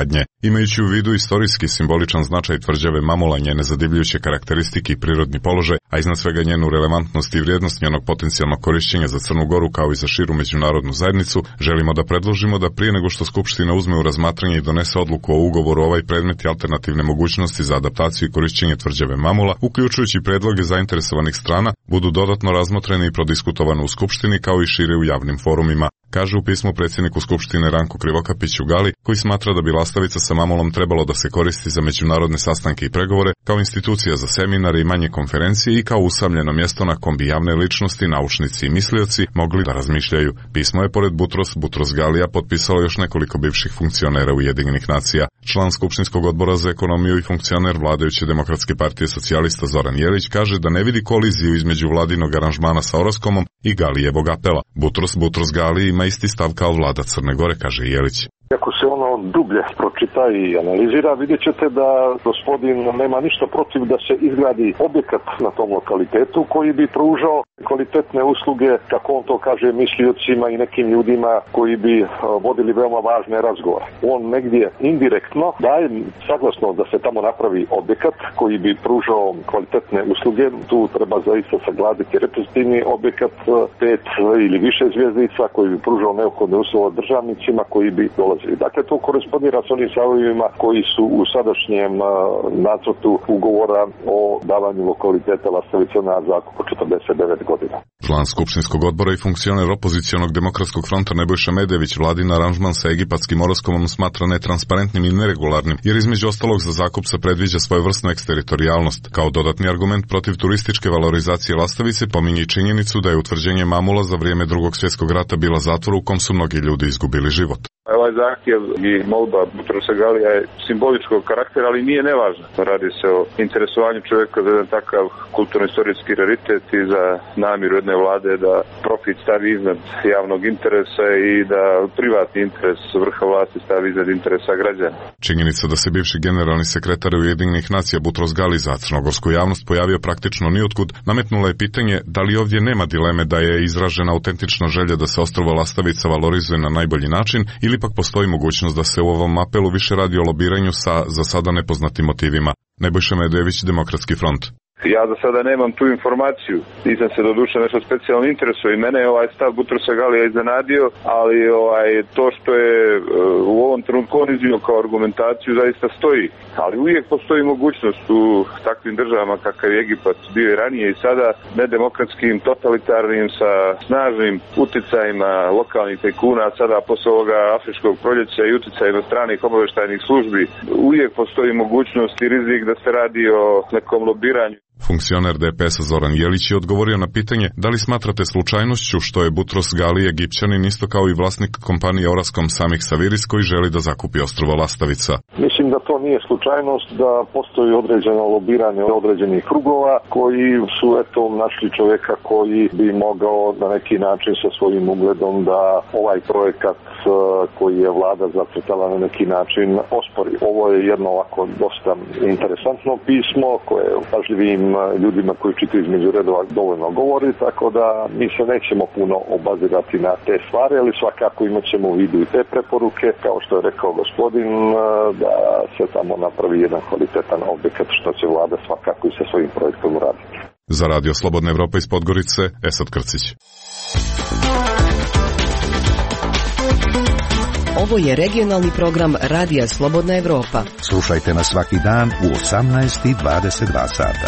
Imajući u vidu istorijski simboličan značaj tvrđave Mamula, njene zadivljujuće karakteristike i prirodni položaj, a iznad svega njenu relevantnost i vrijednost njenog potencijalnog korišćenja za Crnu Goru kao i za širu međunarodnu zajednicu, želimo da predložimo da prije nego što Skupština uzme u razmatranje i donese odluku o ugovoru ovaj predmet i alternativne mogućnosti za adaptaciju i korišćenje tvrđave Mamula, uključujući predloge zainteresovanih strana, budu dodatno razmotreni i prodiskutovane u Skupštini kao i šire u javnim forumima, kaže u pismu predsjedniku Skupštine Ranko Krivokapić Ugali, koji smatra da bi Lastavica sa Mamulom trebalo da se koristi za međunarodne sastanke i pregovore, kao institucija za seminare i manje konferencije i kao usamljeno mjesto na kom bi javne ličnosti, naučnici i mislioci mogli da razmišljaju. Pismo je pored Butros Butros Galija potpisalo još nekoliko bivših funkcionera Ujedinjenih nacija. Član Skupštinskog odbora za ekonomiju i funkcioner vladajuće Demokratske partije socijalista Zoran Jelić kaže da ne vidi koliziju između vladinog aranžmana sa Oraskomom i Galijevog apela. Butros Butros Gali ima isti stav kao vlada Crne Gore, kaže Jelić. Ako se ono dublje pročita i analizira, vidjet ćete da gospodin nema ništa protiv da se izgradi objekat na tom lokalitetu koji bi pružao kvalitetne usluge, kako on to kaže, misliocima i nekim ljudima koji bi vodili veoma važne razgovore. On negdje indirektno daje saglasno da se tamo napravi objekat koji bi pružao kvalitetne usluge. Tu treba zaista sagladiti reprezentativni objekat pet ili više zvjezdica koji bi pružao neophodne uslove državnicima koji bi dolazili. Dakle, to korespondira s onim stavovima koji su u sadašnjem nacrtu ugovora o davanju lokaliteta Lastavice na zakup od četrdeset devet godina. Član Skupštinskog odbora i funkcioner opozicionog Demokratskog fronta Nebojša Medević vladin aranžman sa egipatskim Oraskomom smatra netransparentnim i neregularnim, jer između ostalog za zakup se predviđa svojevrsnu eksteritorijalnost. Kao dodatni argument protiv turističke valorizacije Lastavice pominje i činjenicu da je utvrđenje Mamula za vrijeme Drugog svjetskog rata bila zatvor u kom su mnogi ljudi izgubili život. Ovaj zahtjev i molba Butrosa Galija je simboličkog karaktera, ali nije nevažna. Radi se o interesovanju čovjeka za jedan takav kulturno-istorijski raritet i za namjeru jedne vlade da profit stavi iznad javnog interesa i da privatni interes vrha vlasti stavi iznad interesa građana. Činjenica da se bivši generalni sekretar Ujedinjenih nacija Butros Gali za crnogorsku javnost pojavio praktično niotkud, nametnula je pitanje da li ovdje nema dileme da je izražena autentična želja da se ostrvo Lastavica valorizuje na najbolji način, ili ipak postoji mogućnost da se u ovom apelu više radi o lobiranju sa za sada nepoznatim motivima. Nebojša Medević, Demokratski front. Ja za sada nemam tu informaciju, nisam se doduše nešto specijalno interesuo i mene je ovaj stav Butrosa Galija iznenadio, ali ovaj, to što je u ovom trenutku on iznio kao argumentaciju zaista stoji, ali uvijek postoji mogućnost u takvim državama kakav je Egipat bio i ranije i sada nedemokratskim, totalitarnim, sa snažnim uticajima lokalnih tajkuna, a sada posle ovoga afričkog proljeća i uticajima stranih obavještajnih službi, uvijek postoji mogućnost i rizik da se radi o nekom lobiranju. Funkcioner D P S-a Zoran Jelić je odgovorio na pitanje da li smatrate slučajnošću što je Butros Gali Egipćanin isto kao i vlasnik kompanije Oraskom Samih Saviris koji želi da zakupi ostrvo Lastavica. Mislim da to nije slučajnost, da postoji određeno lobiranje određenih krugova koji su eto našli čovjeka koji bi mogao na neki način sa svojim ugledom da ovaj projekat koji je vlada zacrtala na neki način ospori. Ovo je jedno ovako dosta interesantno pismo koje pažljivim ljudima koji čitaju između redova dovoljno govori, tako da mi se nećemo puno obazirati na te stvari, ali svakako imat ćemo u vidu i te preporuke, kao što je rekao gospodin, da se tamo napravi jedan kvalitetan objekat, što će vlada svakako i sa svojim projektom uraditi. Za Radio Slobodna Evropa iz Podgorice, Esad Krcić. Ovo je regionalni program Radija Slobodna Evropa. Slušajte nas svaki dan u osamnaest i dvadeset dva sata.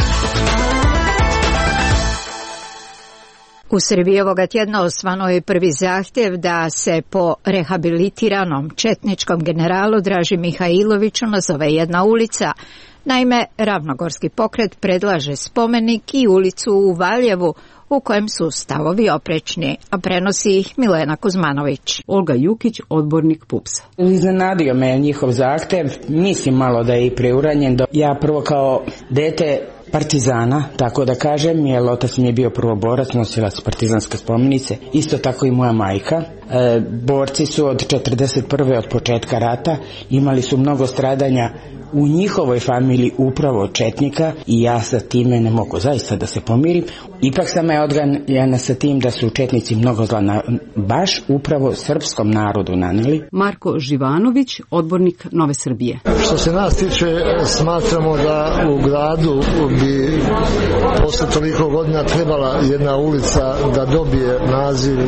U Srbiji ovoga tjedna osvano je prvi zahtjev da se po rehabilitiranom četničkom generalu Draži Mihajloviću nazove jedna ulica. Naime, Ravnogorski pokret predlaže spomenik i ulicu u Valjevu u kojem su stavovi oprečni, a prenosi ih Milena Kuzmanović. Olga Jukić, odbornik P U P S-a. Iznenadio me njihov zahtev, mislim malo da je i preuranjen. Ja prvo kao dete partizana, tako da kažem, jer otac mi je bio prvoborac, nosila su partizanske spomenice, isto tako i moja majka. E, borci su od četrdeset prve od početka rata, imali su mnogo stradanja u njihovoj familiji upravo četnika i ja sa time ne mogu zaista da se pomirim. Ipak sam je odganjena sa tim da su četnici mnogo zla na, baš upravo srpskom narodu naneli. Marko Živanović, odbornik Nove Srbije. Što se nas tiče, smatramo da u gradu bi posle toliko godina trebala jedna ulica da dobije naziv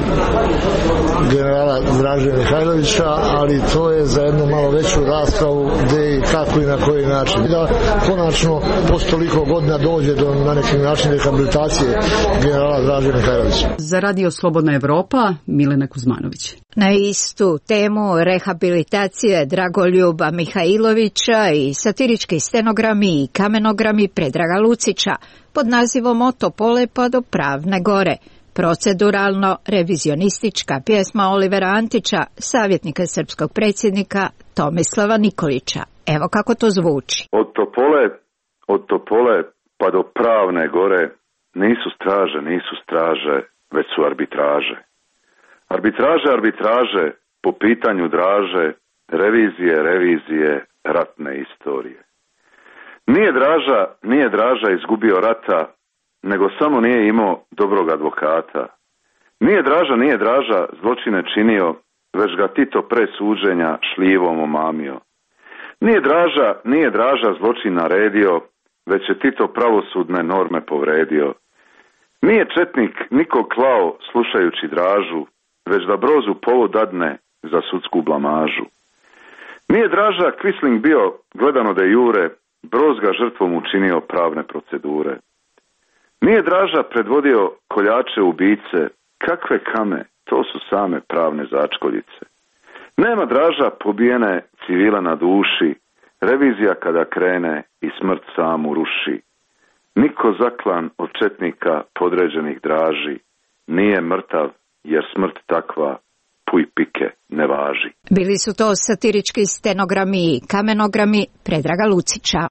generala Draže Mihajlovića, ali to je za jednu malo veću raspravu gde i kako i na koji način. Da konačno posle toliko godina dođe do na neki način rehabilitacije generala Draže Mihajlovića. Za Radio Slobodna Evropa, Milena Kuzmanović. Na istu temu rehabilitacije Dragoljuba Mihajlovića i satirički stenogrami i kamenogrami Predraga Lucića pod nazivom Od Topole pa do Pravne Gore. Proceduralno revizionistička pjesma Olivera Antića, savjetnika srpskog predsjednika Tomislava Nikolića. Evo kako to zvuči. Od Topole, od Topole pa do Pravne Gore nisu straže, nisu straže, već su arbitraže. Arbitraže, arbitraže, po pitanju draže, revizije, revizije, ratne istorije. Nije Draža, nije Draža izgubio rata, nego samo nije imao dobrog advokata. Nije Draža, nije Draža zločine činio, već ga Tito pre suđenja šljivom omamio. Nije Draža, nije Draža zločin naredio, već je Tito pravosudne norme povredio. Nije četnik nikog klao slušajući Dražu, već da Brozu povod dadne za sudsku blamažu. Nije Draža Quisling bio, gledano de jure, Broz ga žrtvom učinio pravne procedure. Nije Draža predvodio koljače ubice, kakve kame, to su same pravne začkoljice. Nema Draža pobijene civile na duši, revizija kada krene i smrt samu ruši. Niko zaklan od četnika podređenih Draži nije mrtav, jer smrt takva puj pike ne važi. Bili su to satirički stenogrami i kamenogrami Predraga Lucića.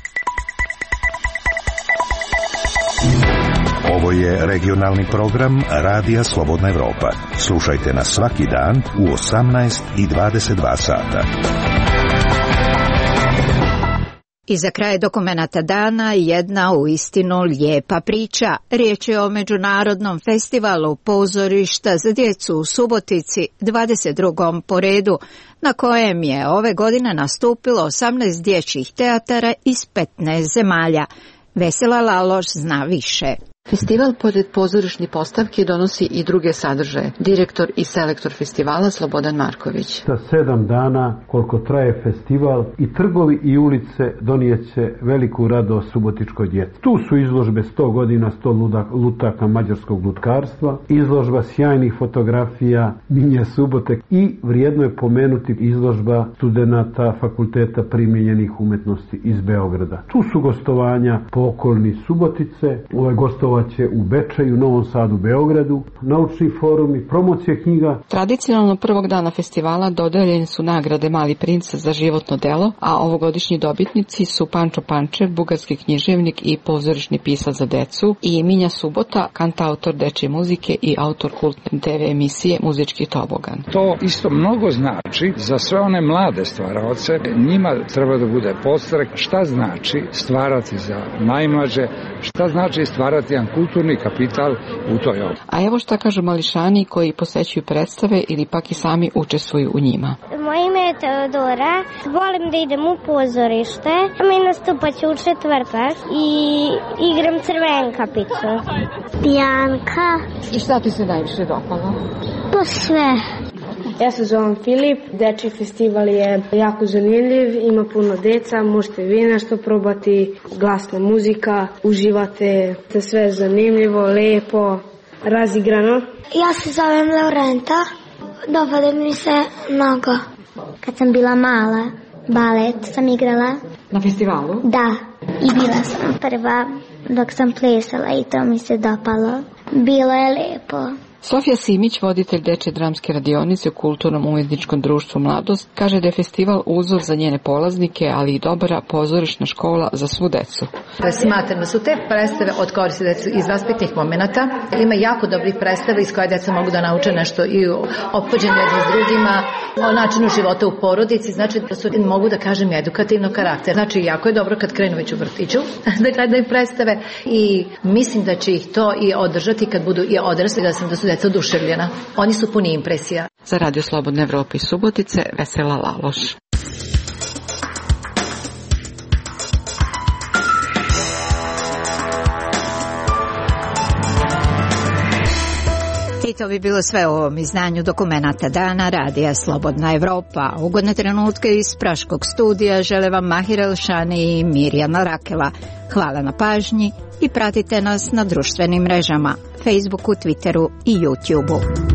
Ovo je regionalni program Radija Slobodna Evropa. Slušajte nas svaki dan u osamnaest i dvadeset dva sata. I za kraj dokumenata dana jedna uistinu lijepa priča. Riječ je o Međunarodnom festivalu pozorišta za djecu u Subotici, dvadeset drugom po redu, na kojem je ove godine nastupilo osamnaest dječjih teatara iz petnaest zemalja. Vesela Laloš zna više. Festival pored pozorišnih postavki donosi i druge sadržaje. Direktor i selektor festivala Slobodan Marković. Za sedam dana koliko traje festival i trgovi i ulice donijeće veliku radost subotičkoj djeci. Tu su izložbe sto godina, sto lutaka mađarskog lutkarstva, izložba sjajnih fotografija Minje Subote i vrijedno je pomenuti izložba studenata Fakulteta primijenjenih umetnosti iz Beograda. Tu su gostovanja po okolini Subotice, ovaj gostova će u Bečeju, Novom Sadu, Beogradu, naučni forumi, promocija knjiga. Tradicionalno prvog dana festivala dodeljene su nagrade Mali princ za životno delo, a ovogodišnji dobitnici su Pančo Pančev, bugarski književnik i pozorišni pisac za decu, i Minja Subota, kantautor dečje muzike i autor kultne te ve emisije Muzički tobogan. To isto mnogo znači za sve one mlade stvaraoce. Njima treba da bude podstrek šta znači stvarati za najmlađe, šta znači stvarati jedan kulturni kapital u toj oblasti. A evo šta kažu mališani koji posećuju predstave ili pak i sami učestvuju u njima. Moje ime je Teodora, volim da idem u pozorište, mi nastupaću u četvrtak i igram Crvenkapicu. Bianka. I šta ti se najviše dopalo? Pa sve. Ja se zovem Filip, dečji festival je jako zanimljiv, ima puno deca, možete vi nešto probati, glasna muzika, uživate, to sve je zanimljivo, lepo, razigrano. Ja se zovem Laurenta, dopada mi se mnogo. Kad sam bila mala, balet sam igrala. Na festivalu? Da, i bila sam prva dok sam plesala i to mi se dopalo. Bilo je lepo. Sofija Simić, voditelj dečje dramske radionice u Kulturnom umjetničkom društvu Mladost, kaže da je festival uzor za njene polaznike, ali i dobra pozorišna škola za svu decu. Smatram da su te predstave od koristi decu iz vaspitnih momenata. Ima jako dobrih predstava iz koje deca mogu da nauče nešto i o ophođenju jedni s drugima, o načinu života u porodici, znači da su, mogu da kažem, edukativnog karaktera. Znači, jako je dobro kad krenu već u vrtiću da gledaju predstave i mislim da će ih to i održati kad budu i odrasli, da sam da su deca oduševljena. Oni su puni impresija. Za Radio Slobodne Evrope iz Subotice, Vesela Laloš. I to bi bilo sve u ovom izdanju Dokumenata dana Radija Slobodna Evropa. Ugodne trenutke iz Praškog studija žele vam Mahir Elšani i Mirjana Rakela. Hvala na pažnji i pratite nas na društvenim mrežama, Facebooku, Twitteru i YouTubeu.